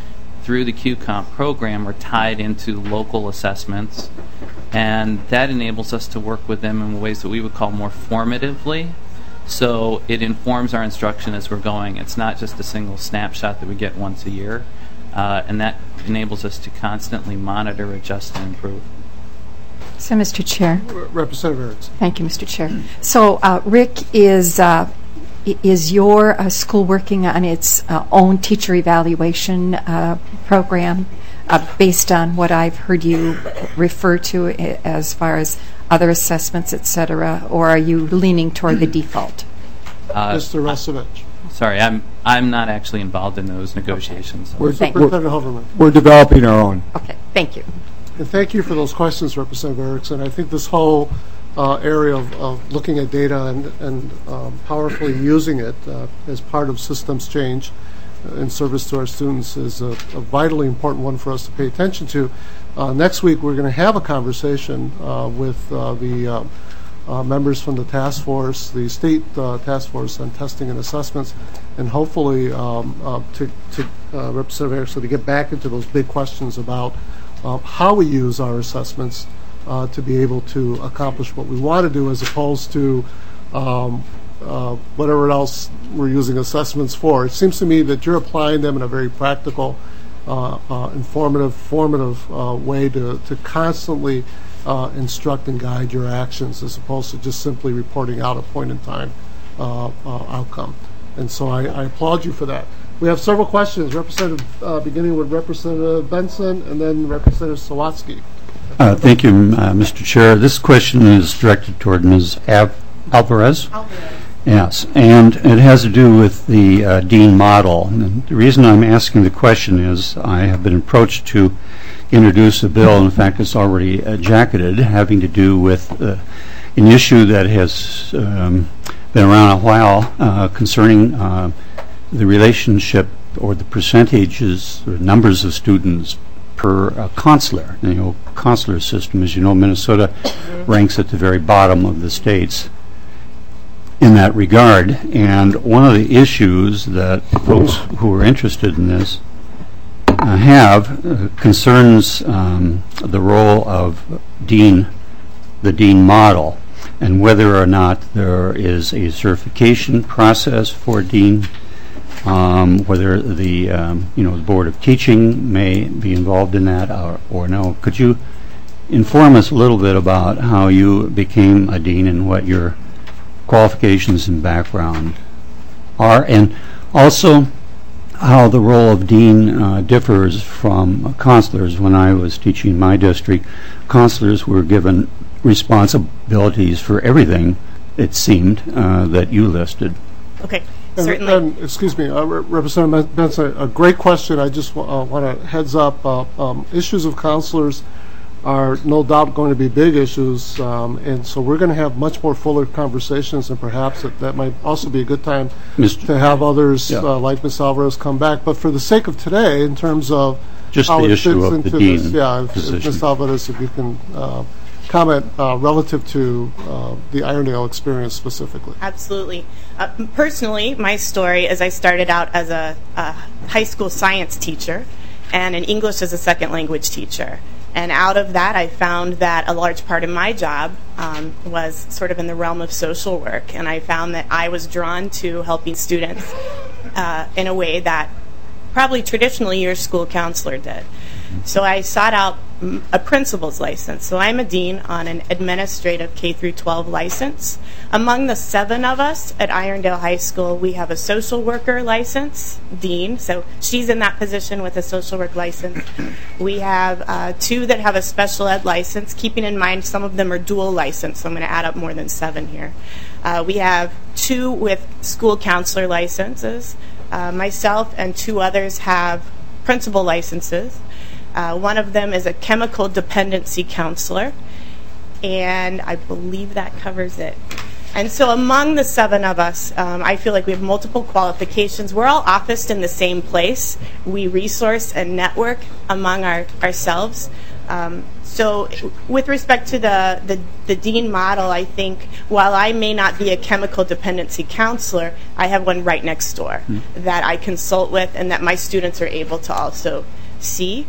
through the QComp program are tied into local assessments, and that enables us to work with them in ways that we would call more formatively. So it informs our instruction as we're going. It's not just a single snapshot that we get once a year, and that enables us to constantly monitor, adjust, and improve. So, Mr. Chair. Representative Erickson. Thank you, Mr. Chair. So, Rick, is your school working on its own teacher evaluation program based on what I've heard you refer to as far as other assessments, et cetera, or are you leaning toward the default? Mr. Resevich. Sorry, I'm not actually involved in those negotiations. We're developing our own. Okay, thank you. And thank you for those questions, Representative Erickson. I think this whole area of looking at data and powerfully using it as part of systems change in service to our students is a vitally important one for us to pay attention to. Next week, we're going to have a conversation with the members from the task force, the state task force on testing and assessments, and hopefully to Representative Erickson to get back into those big questions about how we use our assessments to be able to accomplish what we want to do, as opposed to whatever else we're using assessments for. It seems to me that you're applying them in a very practical, informative, formative way to constantly instruct and guide your actions, as opposed to just simply reporting out a point-in-time outcome. And so I applaud you for that. We have several questions, beginning with Representative Benson and then Representative Sawatsky. Thank you, Mr. Chair. This question is directed toward Ms. Alvarez. Yes, and it has to do with the Dean model. And the reason I'm asking the question is I have been approached to introduce a bill, in fact it's already jacketed, having to do with an issue that has been around a while concerning the relationship or the percentages or numbers of students per consular. Consular system, as you know, Minnesota ranks at the very bottom of the states in that regard. And one of the issues that folks who are interested in this have concerns the role of the Dean model, and whether or not there is a certification process for Dean, whether the the Board of Teaching may be involved in that or no. Could you inform us a little bit about how you became a Dean and what your qualifications and background are, and also how the role of Dean differs from consulars? When I was teaching my district, consulars were given responsibilities for everything, it seemed, that you listed. Okay, certainly. And excuse me, Representative Benson, a great question. I just want to heads up. Issues of consulars are no doubt going to be big issues, and so we're going to have much more fuller conversations, and perhaps that might also be a good time to have others like Ms. Alvarez come back. But for the sake of today, in terms of just how the it issue fits of the into Dean this, if Ms. Alvarez, if you can comment relative to the Irondale experience specifically. Absolutely. Personally, my story is I started out as a high school science teacher and an English as a second language teacher. And out of that, I found that a large part of my job was sort of in the realm of social work. And I found that I was drawn to helping students in a way that probably traditionally your school counselor did. So I sought out a principal's license. So I'm a dean on an administrative K-12 license. Among the 7 of us at Irondale High School, we have a social worker license, dean. So she's in that position with a social work license. We have 2 that have a special ed license, keeping in mind some of them are dual license, so I'm going to add up more than 7 here. We have 2 with school counselor licenses. Myself and 2 others have principal licenses. One of them is a chemical dependency counselor, and I believe that covers it. And so among the 7 of us, I feel like we have multiple qualifications. We're all officed in the same place. We resource and network among ourselves. So with respect to the dean model, I think while I may not be a chemical dependency counselor, I have one right next door that I consult with and that my students are able to also see.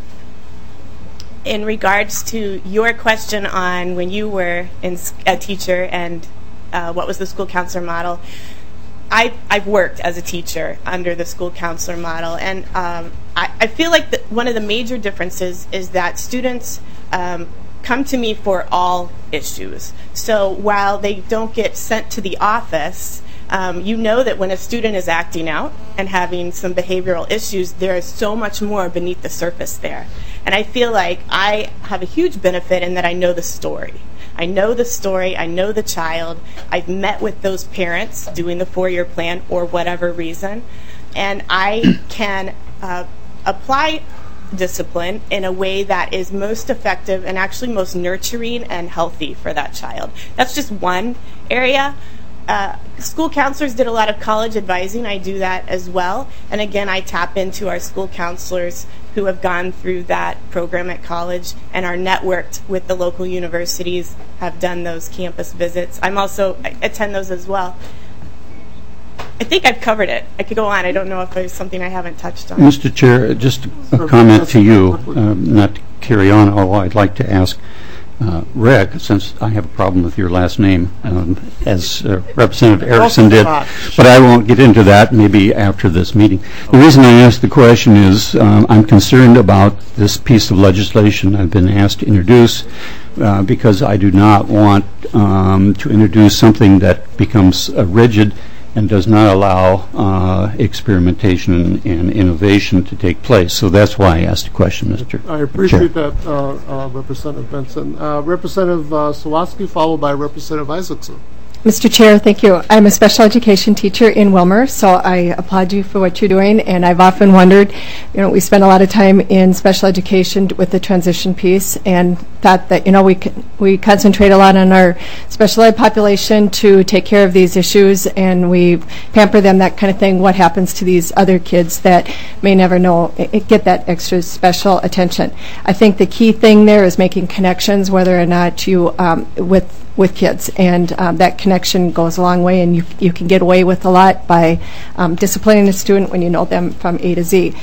In regards to your question on when you were a teacher and what was the school counselor model, I've worked as a teacher under the school counselor model, and I feel like one of the major differences is that students come to me for all issues. So while they don't get sent to the office, you know that when a student is acting out and having some behavioral issues, there is so much more beneath the surface there. And I feel like I have a huge benefit in that I know the story. I know the story, I know the child, I've met with those parents doing the 4-year plan or whatever reason, and I can apply discipline in a way that is most effective and actually most nurturing and healthy for that child. That's just one area. School counselors did a lot of college advising. I do that as well. And again, I tap into our school counselors who have gone through that program at college and are networked with the local universities, have done those campus visits. I attend those as well. I think I've covered it. I could go on. I don't know if there's something I haven't touched on. Mr. Chair, just a comment to you, not to carry on, although I'd like to ask Rick, since I have a problem with your last name, as Representative Erickson did, but I won't get into that maybe after this meeting. The reason I asked the question is I'm concerned about this piece of legislation I've been asked to introduce because I do not want to introduce something that becomes rigid and does not allow experimentation and innovation to take place. So that's why I asked the question, Mr. I appreciate Chair. that, Representative Benson. Representative Sawatsky, followed by Representative Isaacson. Mr. Chair, thank you. I'm a special education teacher in Wilmer, so I applaud you for what you're doing. And I've often wondered, we spend a lot of time in special education with the transition piece, and thought that, we concentrate a lot on our special ed population to take care of these issues, and we pamper them, that kind of thing. What happens to these other kids that may never get that extra special attention? I think the key thing there is making connections, whether or not you, with kids, and that connection goes a long way, and you can get away with a lot by disciplining a student when you know them from A to Z.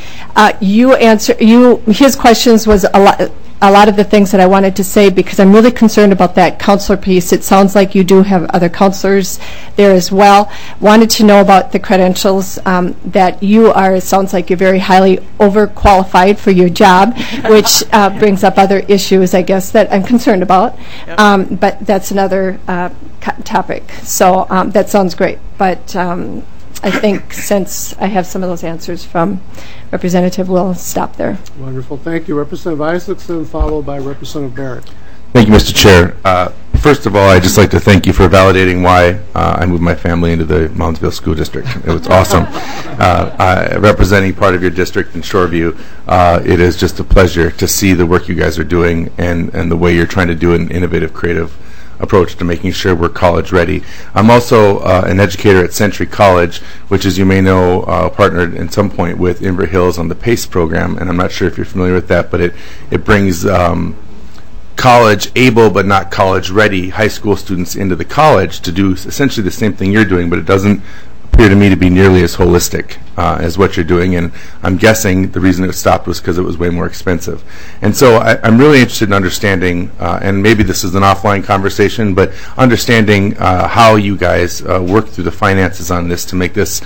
His questions was a lot of the things that I wanted to say, because I'm really concerned about that counselor piece. It sounds like you do have other counselors there as well. Wanted to know about the credentials that you are. It sounds like you're very highly overqualified for your job, which brings up other issues, I guess, that I'm concerned about. Yep. But that's another topic. So that sounds great. But I think since I have some of those answers from Representative, we'll stop there. Wonderful. Thank you. Representative Isaacson, followed by Representative Barrett. Thank you, Mr. Chair. First of all, I'd just like to thank you for validating why I moved my family into the Moundsville School District. It was awesome. Representing part of your district in Shoreview, it is just a pleasure to see the work you guys are doing and the way you're trying to do an innovative, creative approach to making sure we're college ready. I'm also an educator at Century College, which, as you may know, partnered at some point with Inver Hills on the PACE program, and I'm not sure if you're familiar with that, but it brings college able but not college ready high school students into the college to do essentially the same thing you're doing, but it doesn't appear to me to be nearly as holistic as what you're doing, and I'm guessing the reason it stopped was because it was way more expensive. And so I'm really interested in understanding, and maybe this is an offline conversation, but understanding how you guys work through the finances on this to make this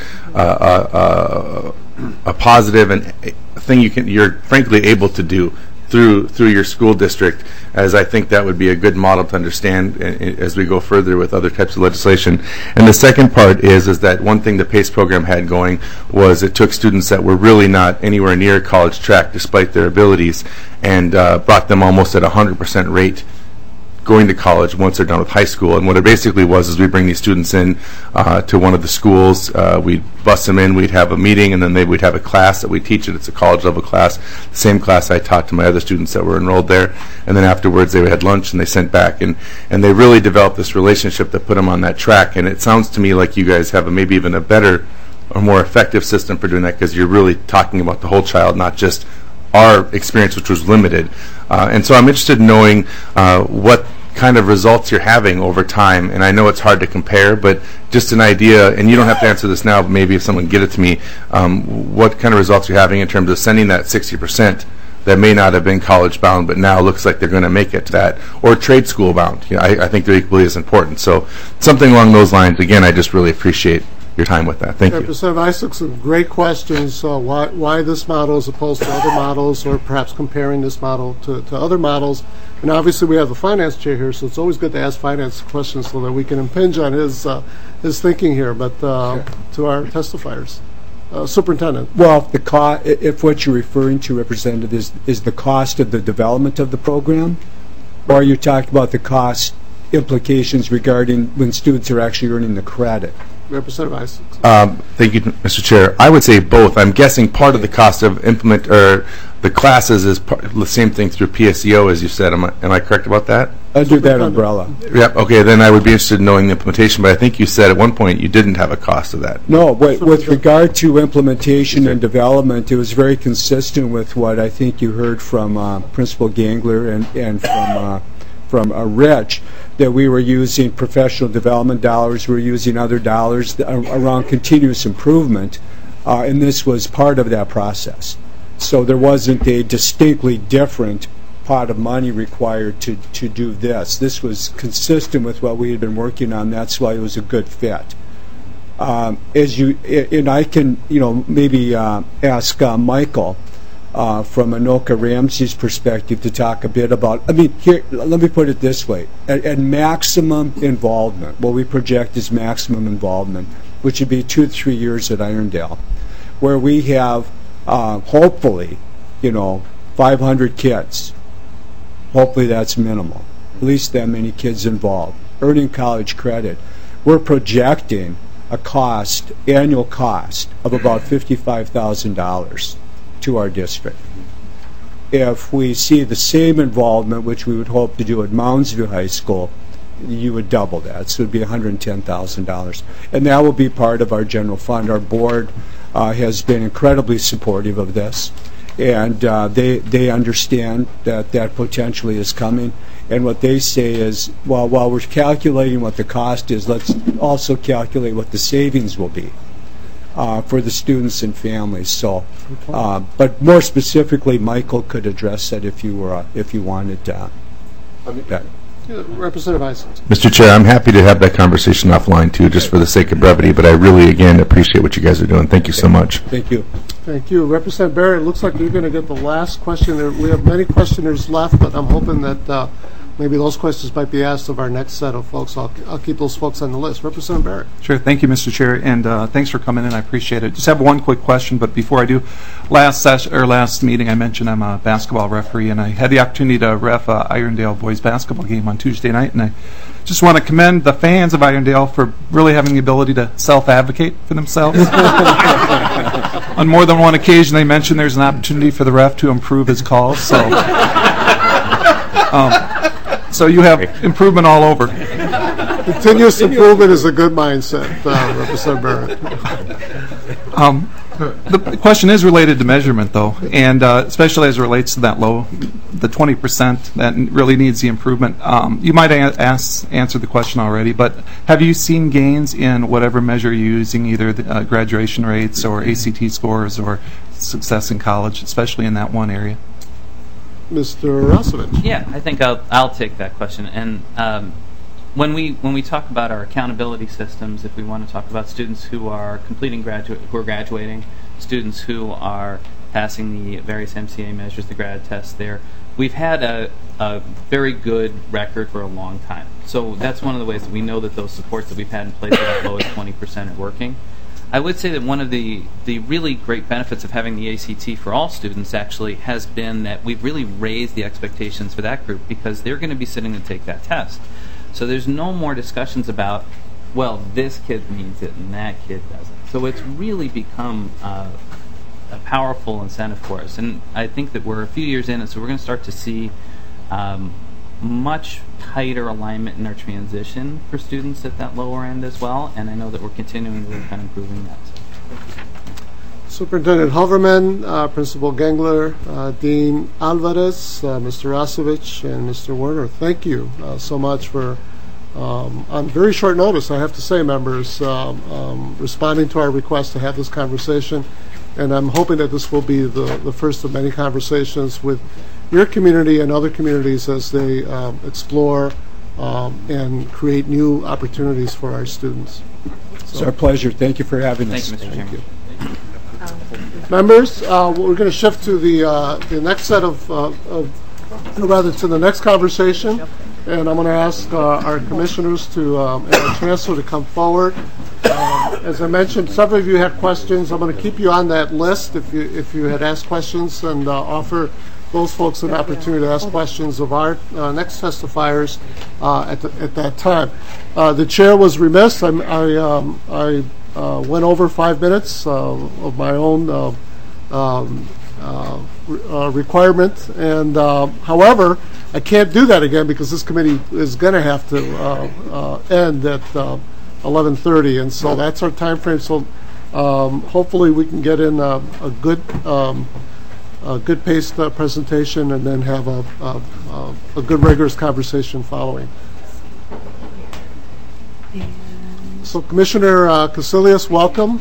a positive and thing you're frankly able to do through your school district, as I think that would be a good model to understand as we go further with other types of legislation. And the second part is that one thing the PACE program had going was it took students that were really not anywhere near college track despite their abilities and brought them almost at 100% rate going to college once they're done with high school. And what it basically was is we bring these students in to one of the schools, we'd bus them in, we'd have a meeting, and then we'd have a class that we teach it. It's a college level class, the same class I taught to my other students that were enrolled there. And then afterwards they had lunch and they sent back, and they really developed this relationship that put them on that track. And it sounds to me like you guys have maybe even a better or more effective system for doing that, because you're really talking about the whole child, not just our experience, which was limited. And so I'm interested in knowing what kind of results you're having over time. And I know it's hard to compare, but just an idea, and you don't have to answer this now, but maybe if someone get it to me, what kind of results you're having in terms of sending that 60% that may not have been college bound, but now looks like they're going to make it to that, or trade school bound. I think they're equally as important. So something along those lines. Again, I just really appreciate your time with that. Thank you. Representative Isaac, some great questions. Why this model as opposed to other models, or perhaps comparing this model to other models? And obviously we have the finance chair here, so it's always good to ask finance questions so that we can impinge on his thinking here. But to our testifiers. Superintendent. Well, if what you're referring to, Representative, is the cost of the development of the program, or are you talking about the cost implications regarding when students are actually earning the credit? Representative Isaac. Thank you, Mr. Chair. I would say both. I'm guessing part of the cost of the classes is the same thing through PSEO, as you said. Am I correct about that? Under that umbrella. Yep. Okay, then I would be interested in knowing the implementation, but I think you said at one point you didn't have a cost of that. No, with regard to implementation and development, it was very consistent with what I think you heard from Principal Gangler and from Rich, that we were using professional development dollars, we were using other dollars around continuous improvement, and this was part of that process. So there wasn't a distinctly different pot of money required to do this. This was consistent with what we had been working on. That's why it was a good fit. And I can, maybe ask Michael from Anoka Ramsey's perspective to talk a bit about. Here, let me put it this way: at maximum involvement, what we project is maximum involvement, which would be 2 to 3 years at Irondale, where we have hopefully, 500 kids. Hopefully that's minimal. At least that many kids involved, earning college credit. We're projecting a annual cost of about $55,000 to our district. If we see the same involvement, which we would hope to do at Moundsview High School, you would double that. So it would be $110,000. And that will be part of our general fund. Our board has been incredibly supportive of this. And they understand that potentially is coming. And what they say is, while we're calculating what the cost is, let's also calculate what the savings will be for the students and families. So, but more specifically, Michael could address that if you wanted to. Representative Isaac. Mr. Chair, I'm happy to have that conversation offline too, just for the sake of brevity, but I really, again, appreciate what you guys are doing. Thank you so much. Thank you. Thank you. Representative Barrett, it looks like you're going to get the last question. We have many questioners left, but I'm hoping that maybe those questions might be asked of our next set of folks. I'll keep those folks on the list. Representative Barrett. Sure. Thank you, Mr. Chair, and thanks for coming in. I appreciate it. Just have one quick question, but before I do, last meeting I mentioned I'm a basketball referee, and I had the opportunity to ref a Irondale boys basketball game on Tuesday night, and I just want to commend the fans of Irondale for really having the ability to self-advocate for themselves. On more than one occasion, they mentioned there's an opportunity for the ref to improve his calls. So you have improvement all over. Continuous improvement is a good mindset, Representative Barrett. The question is related to measurement, though, and especially as it relates to that the 20% that really needs the improvement. You might answer the question already, but have you seen gains in whatever measure you're using, either the, graduation rates or ACT scores or success in college, especially in that one area? Mr. Rosovich. Yeah, I think I'll take that question. And when we talk about our accountability systems, if we want to talk about students who are graduating, students who are passing the various MCA measures, the grad tests there, we've had a very good record for a long time. So that's one of the ways that we know that those supports that we've had in place at that low as 20% are working. I would say that one of the really great benefits of having the ACT for all students actually has been that we've really raised the expectations for that group, because they're going to be sitting to take that test. So there's no more discussions about, well, this kid needs it and that kid doesn't. So it's really become a powerful incentive for us. And I think that we're a few years in, and so we're going to start to see much tighter alignment in our transition for students at that lower end as well, and I know that we're continuing to work on improving that. So. Superintendent Hoverman, Principal Gangler, Dean Alvarez, Mr. Rosovich, and Mr. Werner, thank you so much for, on very short notice, I have to say, members, responding to our request to have this conversation. And I'm hoping that this will be the first of many conversations with your community and other communities as they explore and create new opportunities for our students. It's our pleasure. Thank you for having us. Thank you, Mr. Chairman. Members, we're going to shift to the next set of rather to the next conversation, and I'm going to ask our commissioners to and our chancellor to come forward. As I mentioned, several of you had questions. I'm going to keep you on that list if you had asked questions, and offer those folks an opportunity to ask questions of our next testifiers at that time. The chair was remiss. I went over 5 minutes of my own requirement, and however, I can't do that again because this committee is going to have to end at 11:30, and so that's our time frame. So hopefully we can get in a good paced presentation and then have a good rigorous conversation following. So Commissioner Casilius, welcome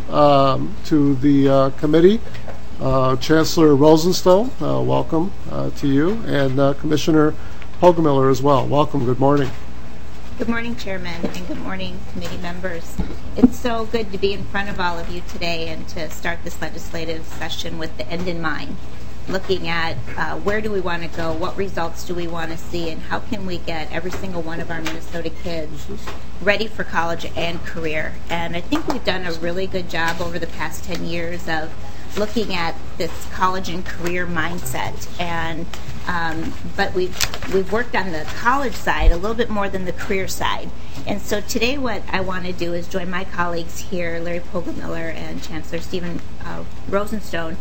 to the committee. Chancellor Rosenstone, welcome to you, and Commissioner Poggemiller as well. Welcome. Good morning. Good morning, Chairman, and good morning, committee members. It's so good to be in front of all of you today and to start this legislative session with the end in mind, looking at where do we want to go, what results do we want to see, and how can we get every single one of our Minnesota kids ready for college and career. And I think we've done a really good job over the past 10 years of looking at this college and career mindset, and but we've worked on the college side a little bit more than the career side. And so today what I want to do is join my colleagues here, Larry Poggemiller and Chancellor Stephen Rosenstone,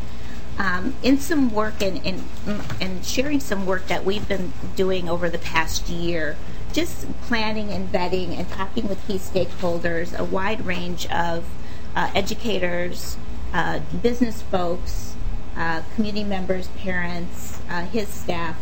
in some work and sharing some work that we've been doing over the past year, just planning and vetting and talking with key stakeholders, a wide range of educators, business folks, community members, parents, his staff,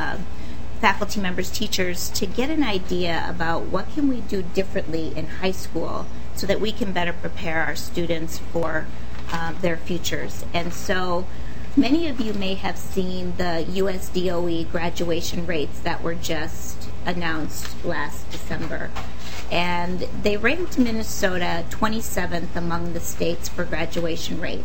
faculty members, teachers, to get an idea about what can we do differently in high school so that we can better prepare our students for their futures. And so many of you may have seen the US DOE graduation rates that were just announced last December. And they ranked Minnesota 27th among the states for graduation rate.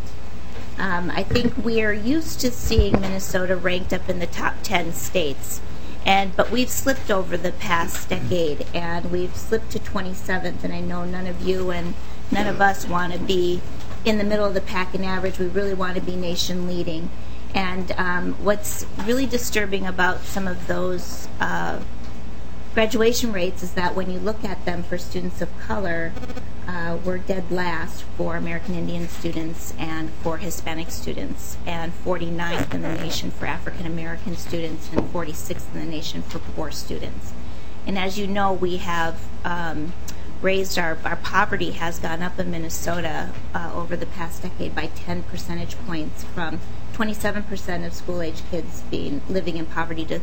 I think we are used to seeing Minnesota ranked up in the top 10 states, but we've slipped over the past decade, and we've slipped to 27th, and I know none of you and none of us want to be in the middle of the pack in average. We really want to be nation leading. And what's really disturbing about some of those graduation rates is that when you look at them for students of color, we're dead last for American Indian students and for Hispanic students, and 49th in the nation for African American students, and 46th in the nation for poor students. And as you know, we have raised our poverty has gone up in Minnesota over the past decade by 10 percentage points, from 27% of school-age kids living in poverty to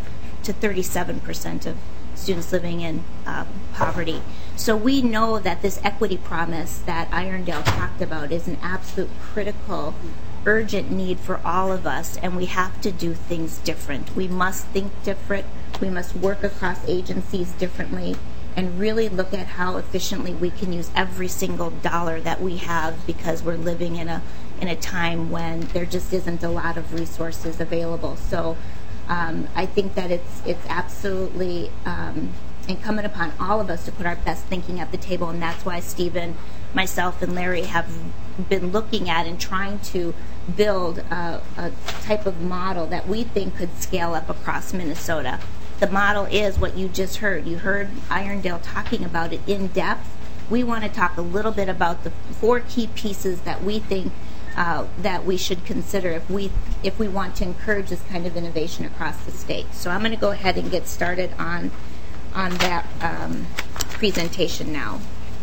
37% of students living in poverty. So we know that this equity promise that Irondale talked about is an absolute critical, urgent need for all of us, and we have to do things different. We must think different. We must work across agencies differently and really look at how efficiently we can use every single dollar that we have, because we're living in a time when there just isn't a lot of resources available. So I think that it's absolutely incumbent upon all of us to put our best thinking at the table, and that's why Stephen, myself, and Larry have been looking at and trying to build a type of model that we think could scale up across Minnesota. The model is what you just heard. You heard Irondale talking about it in depth. We want to talk a little bit about the 4 key pieces that we think that we should consider if we want to encourage this kind of innovation across the state. So I'm going to go ahead and get started on that presentation now.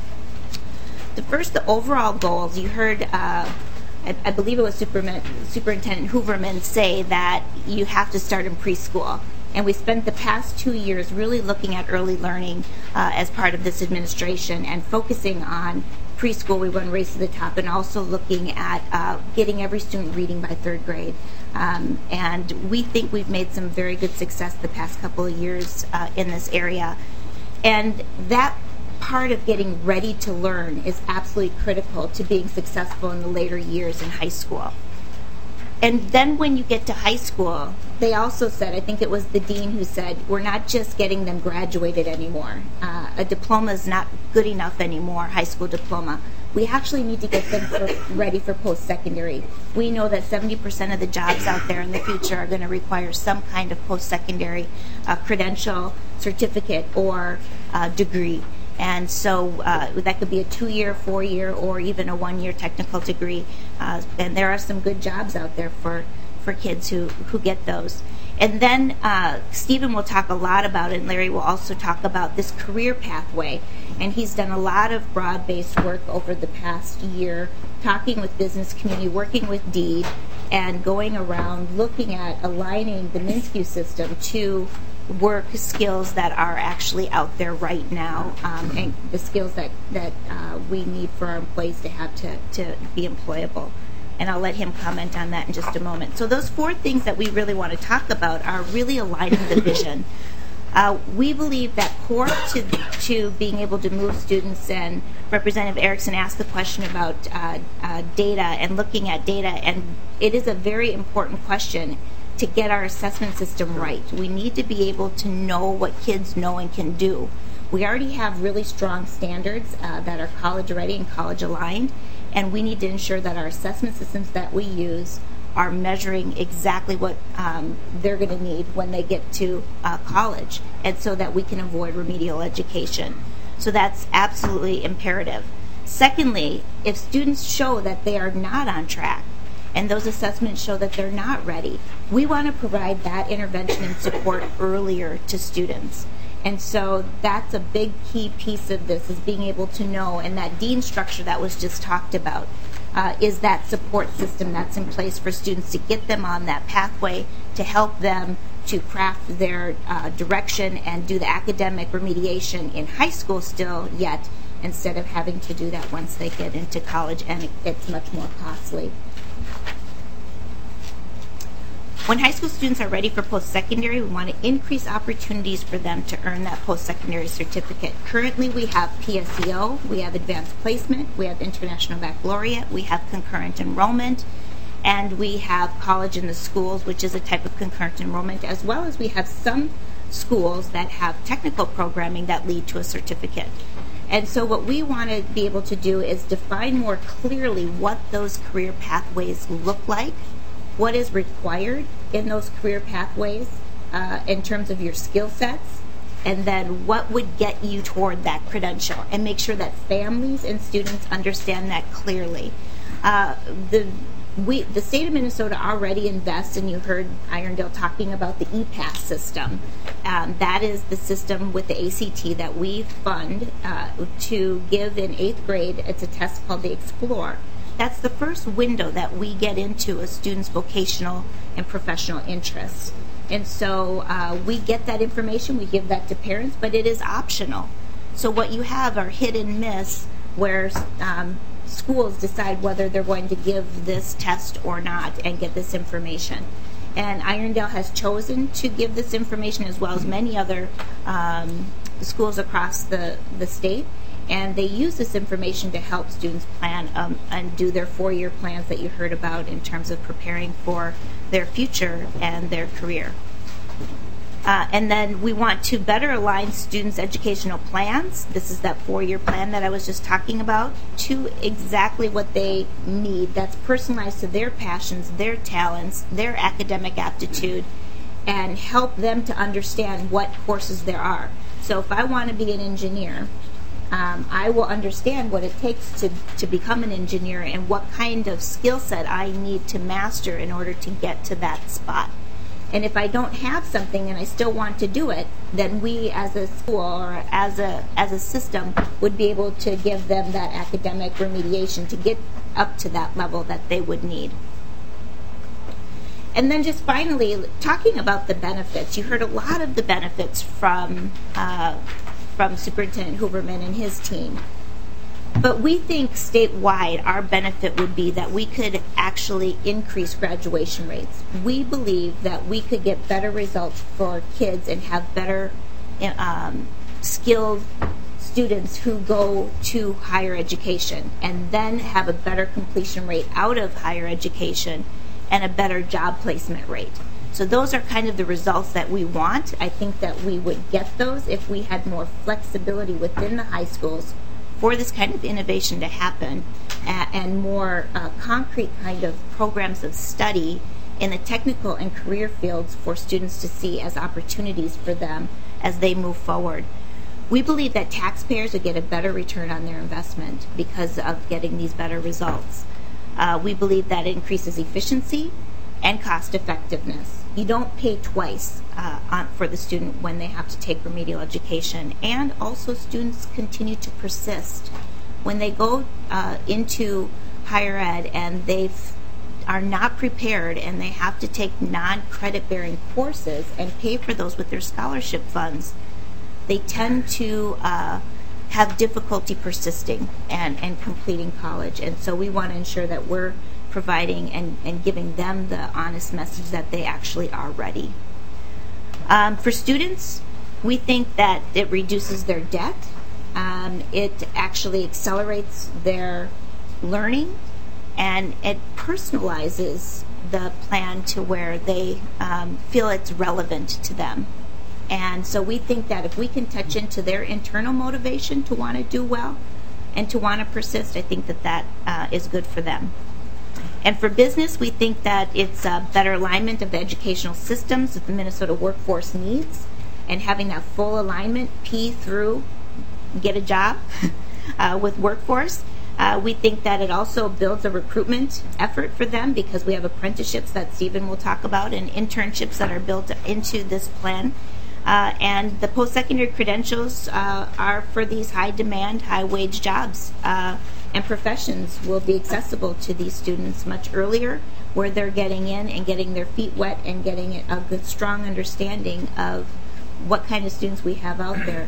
The overall goals, you heard, I believe it was Superintendent Hooverman say that you have to start in preschool. And we spent the past 2 years really looking at early learning as part of this administration and focusing on preschool, we run Race to the Top, and also looking at getting every student reading by 3rd grade. And we think we've made some very good success the past couple of years in this area. And that part of getting ready to learn is absolutely critical to being successful in the later years in high school. And then when you get to high school, they also said, I think it was the dean who said, we're not just getting them graduated anymore. A diploma is not good enough anymore, high school diploma. We actually need to get them ready for post-secondary. We know that 70% of the jobs out there in the future are going to require some kind of post-secondary credential, certificate, or degree. And so that could be a 2-year, 4-year, or even a 1-year technical degree. And there are some good jobs out there for kids who get those. And then Stephen will talk a lot about it, and Larry will also talk about this career pathway. And he's done a lot of broad-based work over the past year, talking with business community, working with DEED, and going around looking at aligning the MnSCU system to work skills that are actually out there right now, and the skills that we need for our employees to have to be employable. And I'll let him comment on that in just a moment. So those 4 things that we really want to talk about are really aligning the vision. We believe that core to being able to move students, and Representative Erickson asked the question about data and looking at data, and it is a very important question to get our assessment system right. We need to be able to know what kids know and can do. We already have really strong standards that are college ready and college aligned, and we need to ensure that our assessment systems that we use are measuring exactly what they're going to need when they get to college, and so that we can avoid remedial education. So that's absolutely imperative. Secondly, if students show that they are not on track, and those assessments show that they're not ready, we want to provide that intervention and support earlier to students. And so that's a big key piece of this, is being able to know, and that dean structure that was just talked about is that support system that's in place for students to get them on that pathway, to help them to craft their direction and do the academic remediation in high school still yet, instead of having to do that once they get into college, and it's much more costly. When high school students are ready for post-secondary, we want to increase opportunities for them to earn that post-secondary certificate. Currently, we have PSEO, we have advanced placement, we have international baccalaureate, we have concurrent enrollment, and we have college in the schools, which is a type of concurrent enrollment, as well as we have some schools that have technical programming that lead to a certificate. And so what we want to be able to do is define more clearly what those career pathways look like, what is required in those career pathways in terms of your skill sets, and then what would get you toward that credential, and make sure that families and students understand that clearly. The state of Minnesota already invests, and you heard Irondale talking about the EPASS system. That is the system with the ACT that we fund to give in 8th grade. It's a test called the Explore. That's the first window that we get into a student's vocational and professional interests. And so we get that information, we give that to parents, but it is optional. So what you have are hit and miss, where schools decide whether they're going to give this test or not and get this information. And Irondale has chosen to give this information, as well as many other schools across the state. And they use this information to help students plan and do their 4-year plans that you heard about in terms of preparing for their future and their career. And then we want to better align students' educational plans. This is that 4-year plan that I was just talking about, to exactly what they need. That's personalized to their passions, their talents, their academic aptitude, and help them to understand what courses there are. So if I want to be an engineer, I will understand what it takes to become an engineer, and what kind of skill set I need to master in order to get to that spot. And if I don't have something and I still want to do it, then we as a school or as a system would be able to give them that academic remediation to get up to that level that they would need. And then just finally, talking about the benefits. You heard a lot of the benefits from Superintendent Huberman and his team. But we think statewide our benefit would be that we could actually increase graduation rates. We believe that we could get better results for kids and have better skilled students who go to higher education, and then have a better completion rate out of higher education and a better job placement rate. So those are kind of the results that we want. I think that we would get those if we had more flexibility within the high schools for this kind of innovation to happen, and more concrete kind of programs of study in the technical and career fields for students to see as opportunities for them as they move forward. We believe that taxpayers would get a better return on their investment because of getting these better results. We believe that it increases efficiency and cost effectiveness. You don't pay twice for the student when they have to take remedial education, and also students continue to persist. When they go into higher ed and they are not prepared and they have to take non-credit bearing courses and pay for those with their scholarship funds, they tend to have difficulty persisting and completing college. And so we want to ensure that we're providing and giving them the honest message that they actually are ready. For students, we think that it reduces their debt. It actually accelerates their learning, and it personalizes the plan to where they feel it's relevant to them. And so we think that if we can touch into their internal motivation to want to do well and to want to persist, I think that that is good for them. And for business, we think that it's a better alignment of the educational systems that the Minnesota workforce needs, and having that full alignment, P through get a job with workforce. We think that it also builds a recruitment effort for them, because we have apprenticeships that Stephen will talk about and internships that are built into this plan. And the post-secondary credentials are for these high-demand, high-wage jobs, and professions will be accessible to these students much earlier, where they're getting in and getting their feet wet and getting a good, strong understanding of what kind of students we have out there,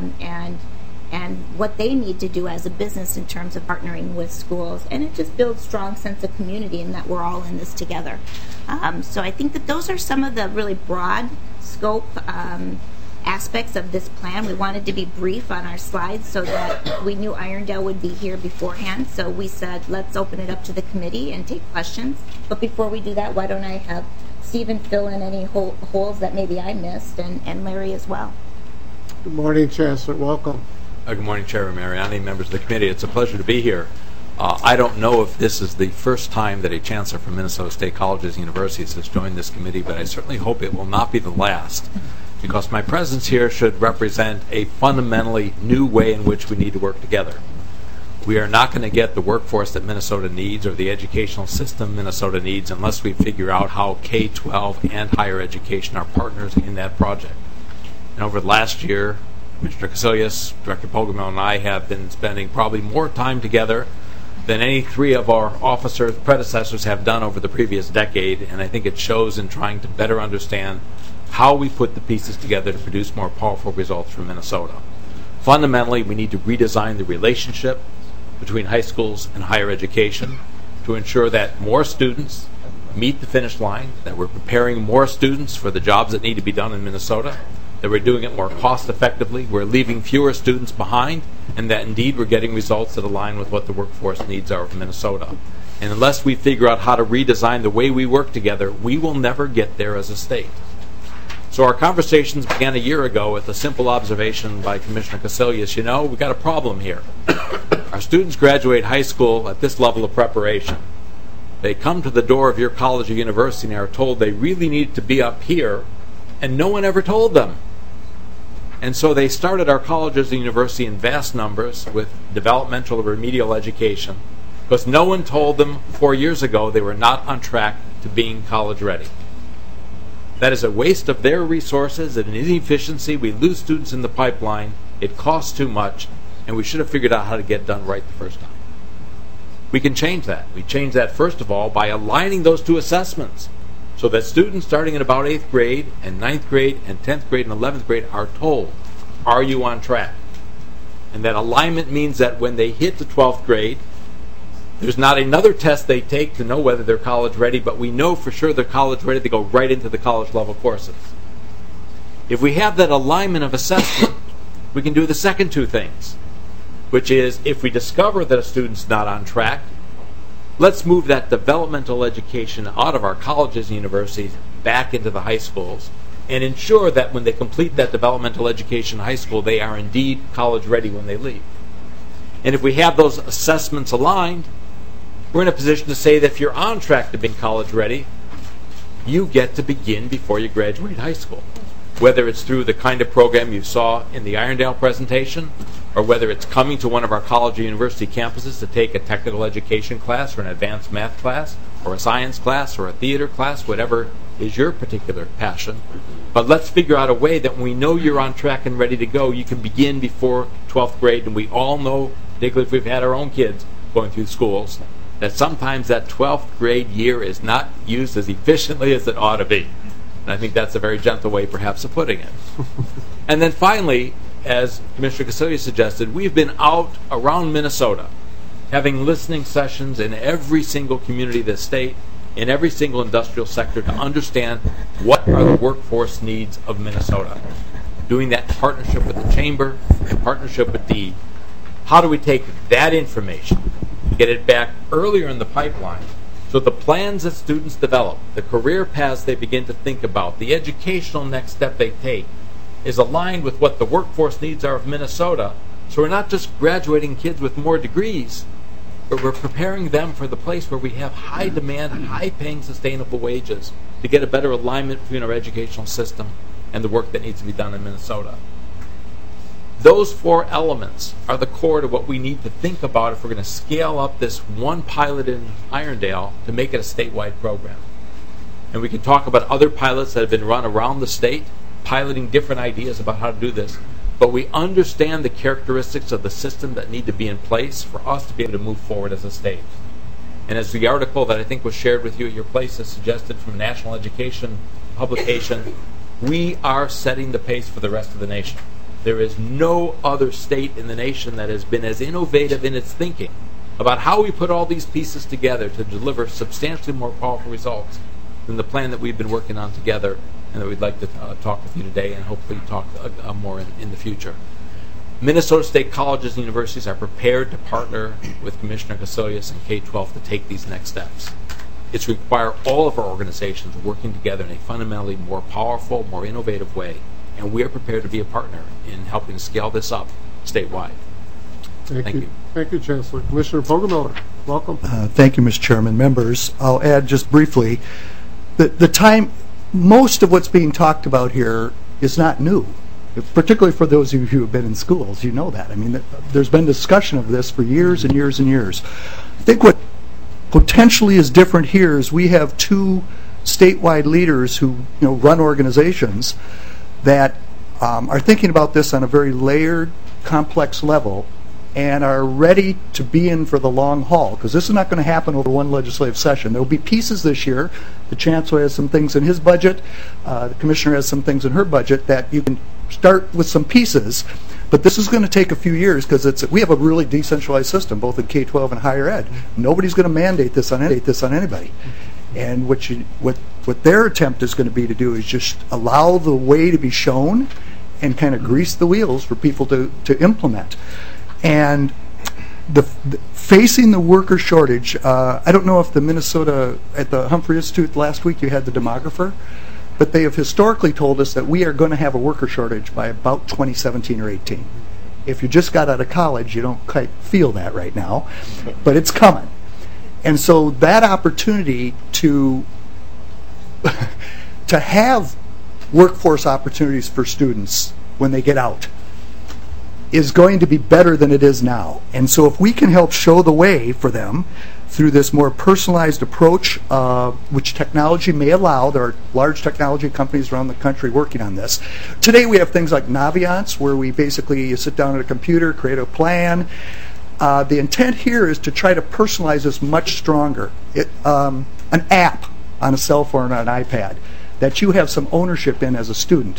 and what they need to do as a business in terms of partnering with schools. And it just builds a strong sense of community and that we're all in this together. So I think that those are some of the really broad scope aspects of this plan. We wanted to be brief on our slides so that we knew Irondale would be here beforehand. So we said, let's open it up to the committee and take questions. But before we do that, why don't I have Stephen fill in any holes that maybe I missed, and Larry as well. Good morning, Chancellor. Welcome. Good morning, Chairman Mariani, members of the committee. It's a pleasure to be here. I don't know if this is the first time that a chancellor from Minnesota State Colleges and Universities has joined this committee, but I certainly hope it will not be the last, because my presence here should represent a fundamentally new way in which we need to work together. We are not going to get the workforce that Minnesota needs, or the educational system Minnesota needs, unless we figure out how K-12 and higher education are partners in that project. And over the last year, Mr. Casilius, Director Pogomel, and I have been spending probably more time together than any three of our predecessors have done over the previous decade, and I think it shows in trying to better understand how we put the pieces together to produce more powerful results for Minnesota. Fundamentally, we need to redesign the relationship between high schools and higher education to ensure that more students meet the finish line, that we're preparing more students for the jobs that need to be done in Minnesota, that we're doing it more cost effectively, we're leaving fewer students behind, and that indeed we're getting results that align with what the workforce needs are of Minnesota. And unless we figure out how to redesign the way we work together, we will never get there as a state. So our conversations began a year ago with a simple observation by Commissioner Casilius. We've got a problem here. Our students graduate high school at this level of preparation. They come to the door of your college or university and are told they really need to be up here, and no one ever told them. And so they started our colleges and university in vast numbers with developmental or remedial education, because no one told them 4 years ago they were not on track to being college ready. That is a waste of their resources and an inefficiency. We lose students in the pipeline. It costs too much, and we should have figured out how to get it done right the first time. We can change that. We change that, first of all, by aligning those two assessments so that students starting in about 8th grade and 9th grade and 10th grade and 11th grade are told, are you on track? And that alignment means that when they hit the 12th grade, there's not another test they take to know whether they're college ready, but we know for sure they're college ready. They go right into the college level courses. If we have that alignment of assessment, we can do the second two things, which is if we discover that a student's not on track, let's move that developmental education out of our colleges and universities back into the high schools and ensure that when they complete that developmental education in high school, they are indeed college ready when they leave. And if we have those assessments aligned, we're in a position to say that if you're on track to being college ready, you get to begin before you graduate high school. Whether it's through the kind of program you saw in the Irondale presentation, or whether it's coming to one of our college or university campuses to take a technical education class or an advanced math class or a science class or a theater class, whatever is your particular passion. But let's figure out a way that when we know you're on track and ready to go, you can begin before 12th grade. And we all know, particularly if we've had our own kids going through schools, that sometimes that 12th grade year is not used as efficiently as it ought to be. And I think that's a very gentle way, perhaps, of putting it. And then finally, as Commissioner Castillo suggested, we've been out around Minnesota having listening sessions in every single community of the state, in every single industrial sector to understand what are the workforce needs of Minnesota. Doing that in partnership with the Chamber, in partnership with DEED. How do we take that information, get it back earlier in the pipeline, so the plans that students develop, the career paths they begin to think about, the educational next step they take, is aligned with what the workforce needs are of Minnesota. So we're not just graduating kids with more degrees, but we're preparing them for the place where we have high demand, high paying, sustainable wages to get a better alignment between our educational system and the work that needs to be done in Minnesota. Those four elements are the core to what we need to think about if we're going to scale up this one pilot in Irondale to make it a statewide program. And we can talk about other pilots that have been run around the state, piloting different ideas about how to do this. But we understand the characteristics of the system that need to be in place for us to be able to move forward as a state. And as the article that I think was shared with you at your place has suggested from a national education publication, we are setting the pace for the rest of the nation. There is no other state in the nation that has been as innovative in its thinking about how we put all these pieces together to deliver substantially more powerful results than the plan that we've been working on together and that we'd like to talk with you today and hopefully talk more in the future. Minnesota State colleges and universities are prepared to partner with Commissioner Casilius and K-12 to take these next steps. It's require all of our organizations working together in a fundamentally more powerful, more innovative way. And we are prepared to be a partner in helping scale this up statewide. Thank you. Thank you, Chancellor. Commissioner Poggemiller, welcome. Thank you, Mr. Chairman. Members, I'll add just briefly the time, most of what's being talked about here is not new, particularly for those of you who have been in schools. You know that. I mean, there's been discussion of this for years and years and years. I think what potentially is different here is we have two statewide leaders who run organizations that are thinking about this on a very layered, complex level and are ready to be in for the long haul, because this is not going to happen over one legislative session. There will be pieces this year. The Chancellor has some things in his budget. The Commissioner has some things in her budget that you can start with some pieces, but this is going to take a few years because we have a really decentralized system, both in K-12 and higher ed. Nobody's going to mandate this on anybody. And what their attempt is going to be to do is just allow the way to be shown and kind of grease the wheels for people to implement. And facing the worker shortage, I don't know if the Minnesota, at the Humphrey Institute last week you had the demographer, but they have historically told us that we are going to have a worker shortage by about 2017 or 18. If you just got out of college, you don't quite feel that right now, but it's coming. And so that opportunity to have workforce opportunities for students when they get out is going to be better than it is now. And so if we can help show the way for them through this more personalized approach, which technology may allow, there are large technology companies around the country working on this. Today we have things like Naviance, where we basically sit down at a computer, create a plan. The intent here is to try to personalize this much stronger. An app on a cell phone or an iPad that you have some ownership in as a student.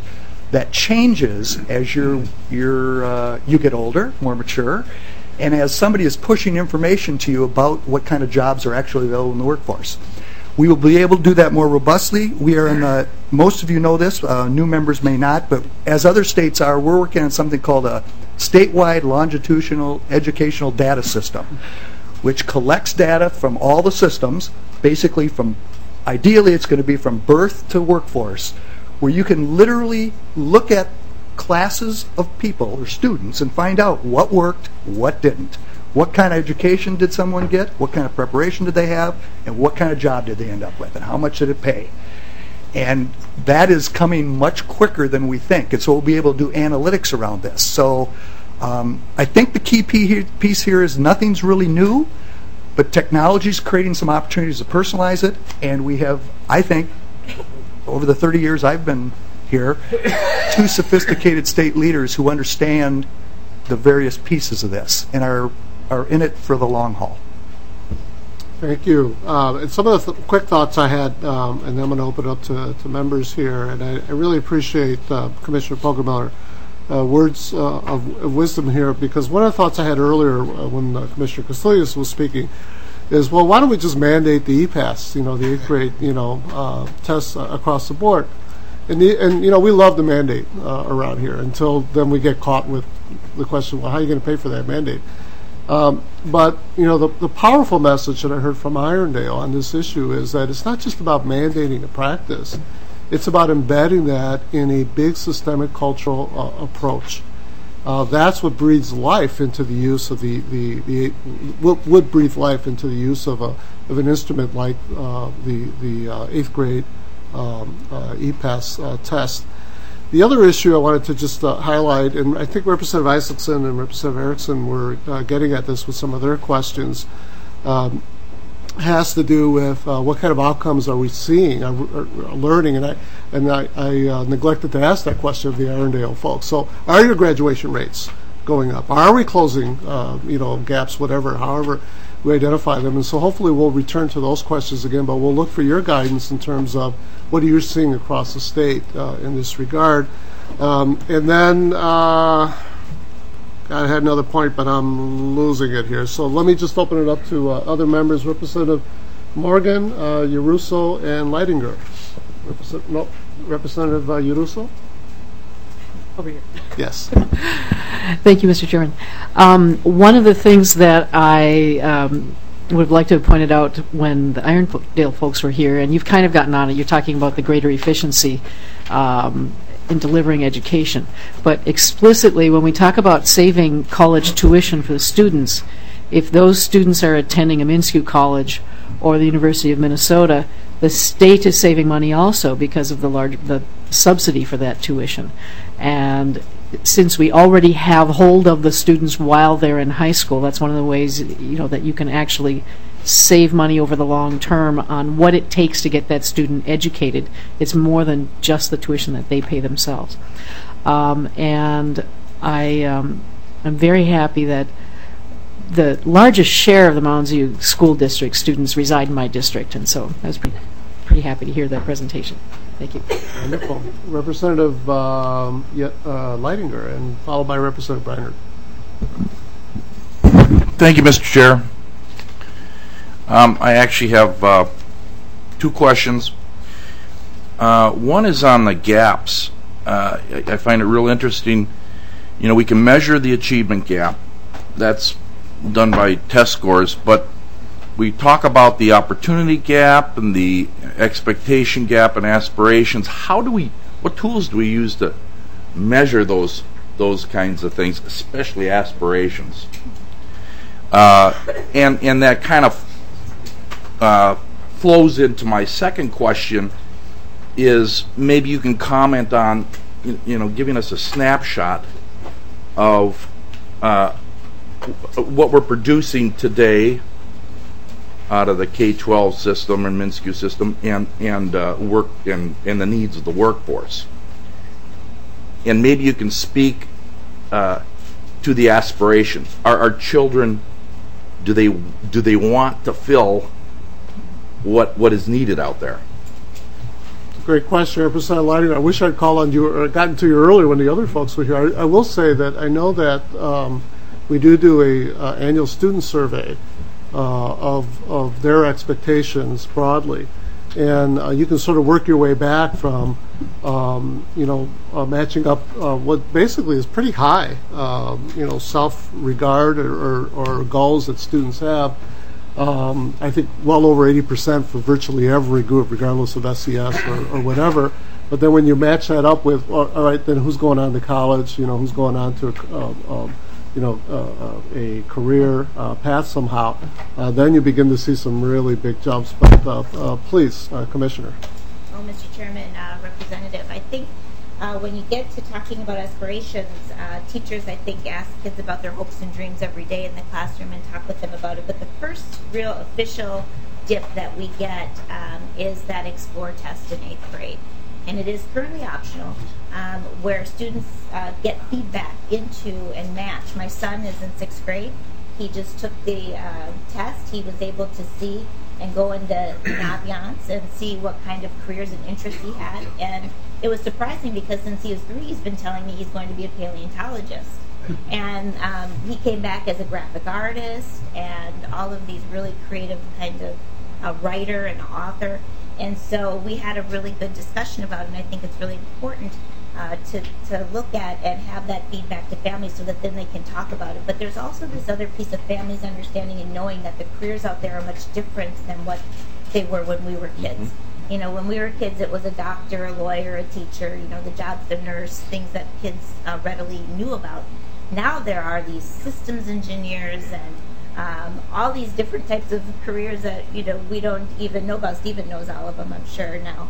that changes as you get older, more mature, and as somebody is pushing information to you about what kind of jobs are actually available in the workforce. We will be able to do that more robustly. We are in the, most of you know this, new members may not, but as other states are, we're working on something called a statewide longitudinal educational data system, which collects data from all the systems, basically from, ideally it's going to be from birth to workforce, where you can literally look at classes of people or students and find out what worked, what didn't. What kind of education did someone get? What kind of preparation did they have? And what kind of job did they end up with? And how much did it pay? And that is coming much quicker than we think. And so we'll be able to do analytics around this. So I think the key piece here is nothing's really new, but technology is creating some opportunities to personalize it. And we have, I think, over the 30 years I've been here, two sophisticated state leaders who understand the various pieces of this and are in it for the long haul. Thank you. And some of the quick thoughts I had, and then I'm going to open up to members here, and I really appreciate Commissioner Poggemiller words of wisdom here, because one of the thoughts I had earlier when Commissioner Casilius was speaking is, well, why don't we just mandate the EPAS, the 8th grade, tests across the board? And we love the mandate around here until then we get caught with the question, well, how are you going to pay for that mandate? But the powerful message that I heard from Irondale on this issue is that it's not just about mandating a practice, it's about embedding that in a big systemic cultural approach. That's what breathes life into the use of would breathe life into the use of an instrument like the 8th grade EPAS test. The other issue I wanted to just highlight, and I think Representative Isaacson and Representative Erickson were getting at this with some of their questions, has to do with what kind of outcomes are we seeing, are learning, and I neglected to ask that question of the Irondale folks. So, are your graduation rates going up? Are we closing, gaps, however we identify them? And so hopefully we'll return to those questions again, but we'll look for your guidance in terms of what are you seeing across the state in this regard. And then, I had another point, but I'm losing it here. So let me just open it up to other members. Representative Morgan, Yaruso, and Leidinger. Representative Yaruso? Over here. Yes. Thank you, Mr. Chairman. One of the things that I would like to have pointed out when the Irondale folks were here, and you've kind of gotten on it, you're talking about the greater efficiency in delivering education. But explicitly, when we talk about saving college tuition for the students, if those students are attending a MnSCU college or the University of Minnesota, the state is saving money also because of the subsidy for that tuition. And since we already have hold of the students while they're in high school, that's one of the ways that you can actually save money over the long term on what it takes to get that student educated. It's more than just the tuition that they pay themselves. And I'm very happy that the largest share of the Mounds View School District students reside in my district, and so I was pretty happy to hear that presentation. Thank you. Wonderful. Representative Leidinger, and followed by Representative Breinert. Thank you, Mr. Chair. I actually have two questions. One is on the gaps. I find it real interesting. We can measure the achievement gap. That's done by test scores, but we talk about the opportunity gap and the expectation gap and aspirations. What tools do we use to measure those kinds of things, especially aspirations? And that kind of flows into my second question, is maybe you can comment on, giving us a snapshot of what we're producing today out of the K-12 system and MnSCU system, and work and the needs of the workforce. And maybe you can speak to the aspirations. Our children, do they want to fill what is needed out there? Great question, Representative Leidinger. I wish I'd called on you or gotten to you earlier when the other folks were here. I will say that I know that we do a annual student survey of their expectations broadly, and you can sort of work your way back from matching up what basically is pretty high self-regard or goals that students have. I think well over 80% for virtually every group, regardless of SES or whatever. But then when you match that up with, all right, then who's going on to college? Who's going on to a career path somehow? Then you begin to see some really big jumps. But please, Commissioner. Oh, Mr. Chairman, Representative, I think when you get to talking about aspirations, teachers, I think, ask kids about their hopes and dreams every day in the classroom and talk with them about it. But the first real official dip that we get is that Explore test in 8th grade. And it is currently optional, where students get feedback into and match. My son is in 6th grade. He just took the test. He was able to see and go into Naviance and see what kind of careers and interests he had. And it was surprising because since he was 3, he's been telling me he's going to be a paleontologist. And he came back as a graphic artist and all of these really creative kind of a writer and author. And so we had a really good discussion about it, and I think it's really important to look at and have that feedback to families so that then they can talk about it. But there's also this other piece of families understanding and knowing that the careers out there are much different than what they were when we were kids. When we were kids, it was a doctor, a lawyer, a teacher, the jobs, the nurse, things that kids readily knew about. Now there are these systems engineers and all these different types of careers that we don't even know about. Stephen knows all of them, I'm sure now.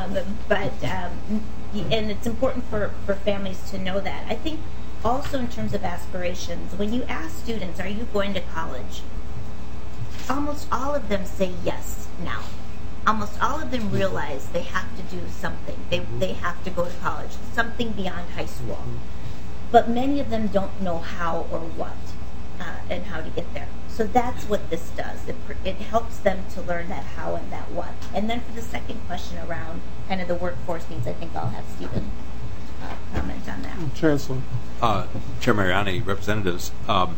And it's important for families to know that. I think also in terms of aspirations, when you ask students, are you going to college? Almost all of them say yes now. Almost all of them realize they have to do something. They have to go to college, something beyond high school. But many of them don't know how or what and how to get there. So that's what this does. It helps them to learn that how and that what. And then for the second question around kind of the workforce needs, I think I'll have Stephen comment on that. Chancellor. Chair Mariani, representatives,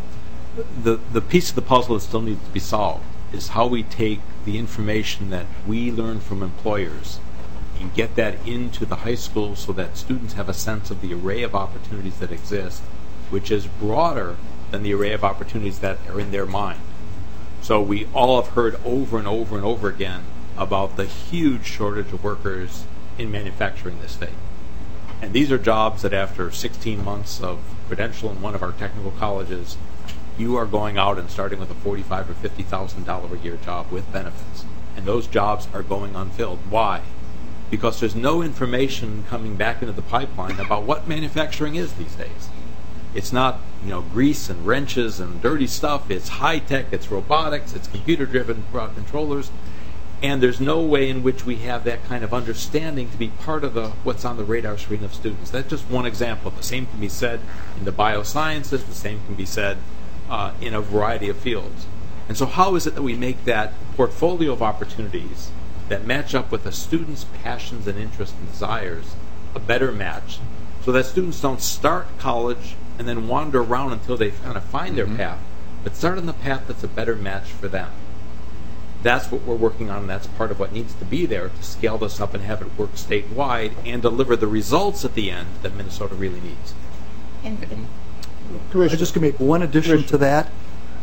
the piece of the puzzle that still needs to be solved is how we take the information that we learn from employers and get that into the high school so that students have a sense of the array of opportunities that exist, which is broader than the array of opportunities that are in their mind. So we all have heard over and over and over again about the huge shortage of workers in manufacturing in this state. And these are jobs that after 16 months of credential in one of our technical colleges, you are going out and starting with a $45,000 or $50,000 a year job with benefits. And those jobs are going unfilled. Why? Because there's no information coming back into the pipeline about what manufacturing is these days. It's not, grease and wrenches and dirty stuff. It's high tech, it's robotics, it's computer-driven controllers. And there's no way in which we have that kind of understanding to be part of what's on the radar screen of students. That's just one example. The same can be said in the biosciences. The same can be said in a variety of fields. And so how is it that we make that portfolio of opportunities that match up with a student's passions and interests and desires a better match so that students don't start college and then wander around until they kind of find their path, but start on the path that's a better match for them. That's what we're working on, and that's part of what needs to be there to scale this up and have it work statewide and deliver the results at the end that Minnesota really needs. I'm just going to make one addition to that.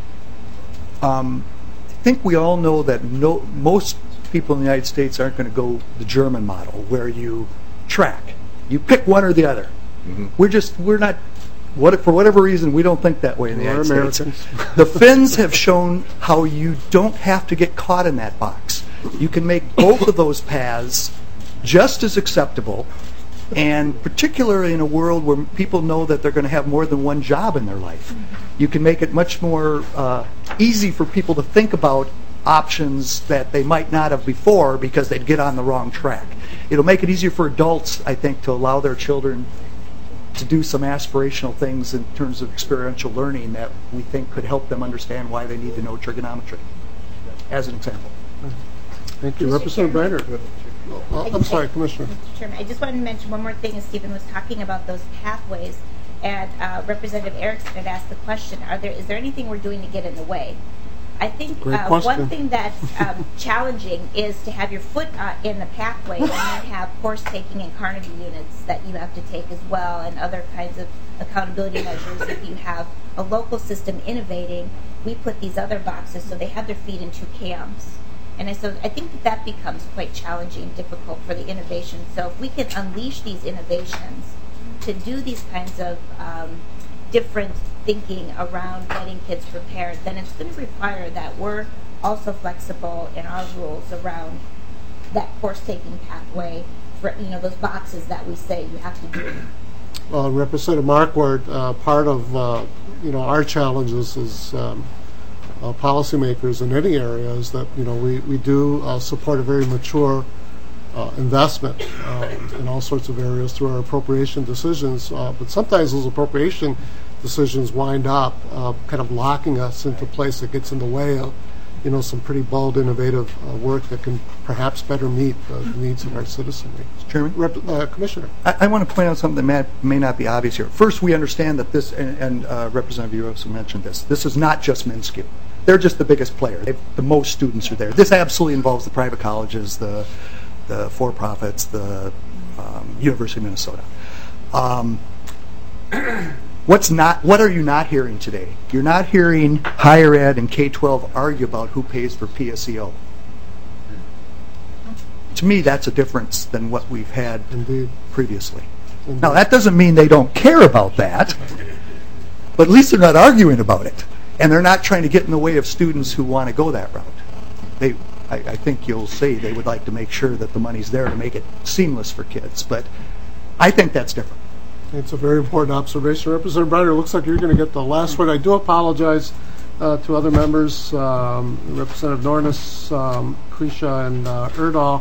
I think we all know that most people in the United States aren't going to go the German model, where you track. You pick one or the other. We're not. For whatever reason, we don't think that way in the United States. The Finns have shown how you don't have to get caught in that box. You can make both of those paths just as acceptable, and particularly in a world where people know that they're going to have more than one job in their life. You can make it much more easy for people to think about options that they might not have before because they'd get on the wrong track. It'll make it easier for adults, I think, to allow their children to do some aspirational things in terms of experiential learning that we think could help them understand why they need to know trigonometry, as an example. Thank you. Representative Brainerd. I'm sorry, Commissioner. Mr. Chairman, I just wanted to mention one more thing as Stephen was talking about those pathways. And Representative Erickson had asked the question, is there anything we're doing to get in the way? I think one thing that's challenging is to have your foot in the pathway and then have course taking and Carnegie units that you have to take as well, and other kinds of accountability measures. If you have a local system innovating, we put these other boxes so they have their feet in two camps. And so I think that becomes quite challenging and difficult for the innovation. So if we can unleash these innovations to do these kinds of different thinking around getting kids prepared, then it's going to require that we're also flexible in our rules around that course-taking pathway for those boxes that we say you have to do. Well, Representative Marquardt, part of our challenges as policymakers in any area is that we do support a very mature investment in all sorts of areas through our appropriation decisions, but sometimes those appropriation decisions wind up kind of locking us into a place that gets in the way of some pretty bold, innovative work that can perhaps better meet the needs of our citizenry. Mr. Chairman? Commissioner. I want to point out something that may not be obvious here. First, we understand that this, and Representative, you also mentioned this is not just MnSCU. They're just the biggest player. The most students are there. This absolutely involves the private colleges, the for-profits, the University of Minnesota. What are you not hearing today? You're not hearing higher ed and K-12 argue about who pays for PSEO. To me, that's a difference than what we've had previously. Now, that doesn't mean they don't care about that, but at least they're not arguing about it, and they're not trying to get in the way of students who want to go that route. I think you'll say they would like to make sure that the money's there to make it seamless for kids, but I think that's different. It's a very important observation. Representative Briner, it looks like you're going to get the last word. I do apologize to other members, Representative Nornis, Krisha, and Erdahl.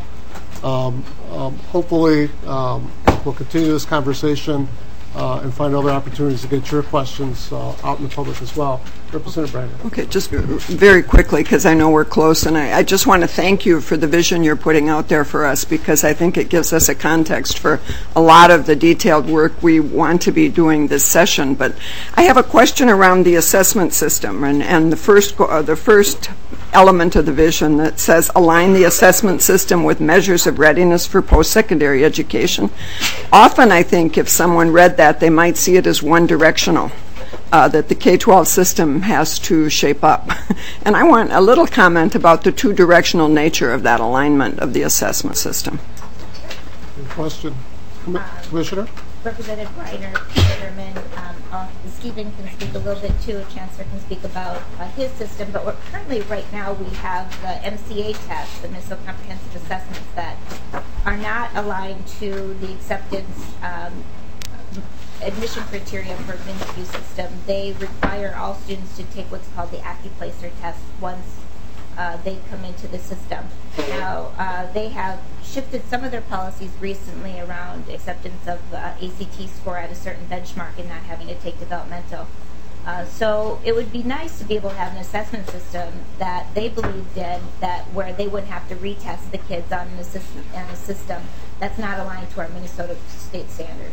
Hopefully, we'll continue this conversation and find other opportunities to get your questions out in the public as well. Representative Briner. Okay, just very quickly, because I know we're close, and I just want to thank you for the vision you're putting out there for us, because I think it gives us a context for a lot of the detailed work we want to be doing this session. But I have a question around the assessment system, and the first element of the vision that says align the assessment system with measures of readiness for post-secondary education. Often I think if someone read that, they might see it as one-directional, that the K-12 system has to shape up. And I want a little comment about the two-directional nature of that alignment of the assessment system. Good question. Commissioner? Representative Briner, Chairman, Stephen can speak a little bit too, Chancellor can speak about his system, but currently right now we have the MCA tests, the Minnesota Comprehensive Assessments, that are not aligned to the acceptance admission criteria for MnSCU system. They require all students to take what's called the AccuPlacer test once they come into the system. Now, they have shifted some of their policies recently around acceptance of ACT score at a certain benchmark and not having to take developmental. So it would be nice to be able to have an assessment system that they believed in, that where they wouldn't have to retest the kids on a system that's not aligned to our Minnesota state standards.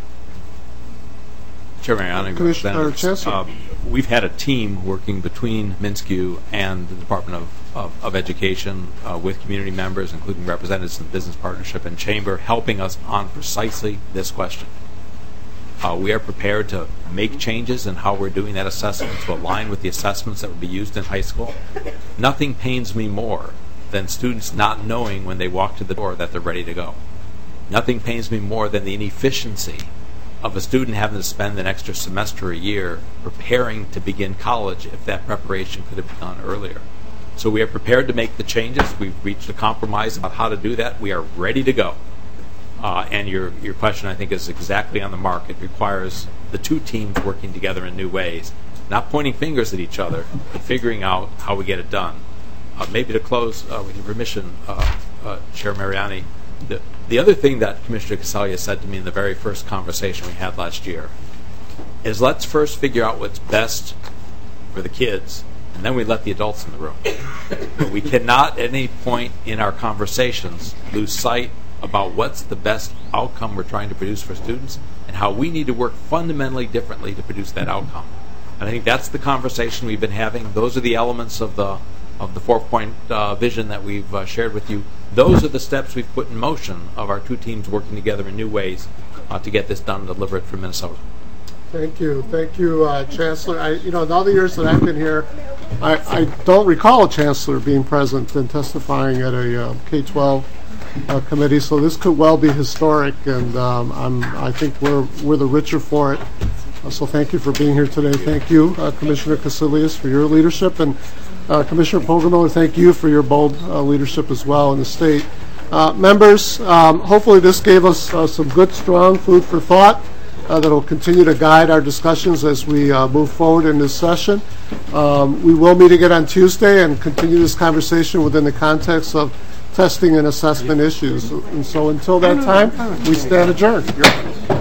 Chairman, we've had a team working between MnSCU and the Department of Education with community members, including representatives from the Business Partnership and Chamber, helping us on precisely this question. We are prepared to make changes in how we're doing that assessment to align with the assessments that would be used in high school. Nothing pains me more than students not knowing when they walk to the door that they're ready to go. Nothing pains me more than the inefficiency of a student having to spend an extra semester a year preparing to begin college if that preparation could have been done earlier. So we are prepared to make the changes. We've reached a compromise about how to do that. We are ready to go. And your question, I think, is exactly on the mark. It requires the two teams working together in new ways, not pointing fingers at each other, but figuring out how we get it done. Maybe to close, with your permission, Chair Mariani, the other thing that Commissioner Casaglia said to me in the very first conversation we had last year is let's first figure out what's best for the kids, and then we let the adults in the room. But we cannot at any point in our conversations lose sight about what's the best outcome we're trying to produce for students and how we need to work fundamentally differently to produce that outcome. And I think that's the conversation we've been having. Those are the elements of the 4-point vision that we've shared with you. Those are the steps we've put in motion of our two teams working together in new ways to get this done and deliver it for Minnesota. Thank you, Chancellor. In all the years that I've been here, I don't recall a chancellor being present and testifying at a K-12 committee. So this could well be historic, and I think we're the richer for it. So thank you for being here today. Thank you, Commissioner Kasilius, for your leadership, and Commissioner Pogemiller, thank you for your bold leadership as well in the state. Members, hopefully this gave us some good, strong food for thought that will continue to guide our discussions as we move forward in this session. We will meet again on Tuesday and continue this conversation within the context of testing and assessment issues. And so until that time, we stand adjourned.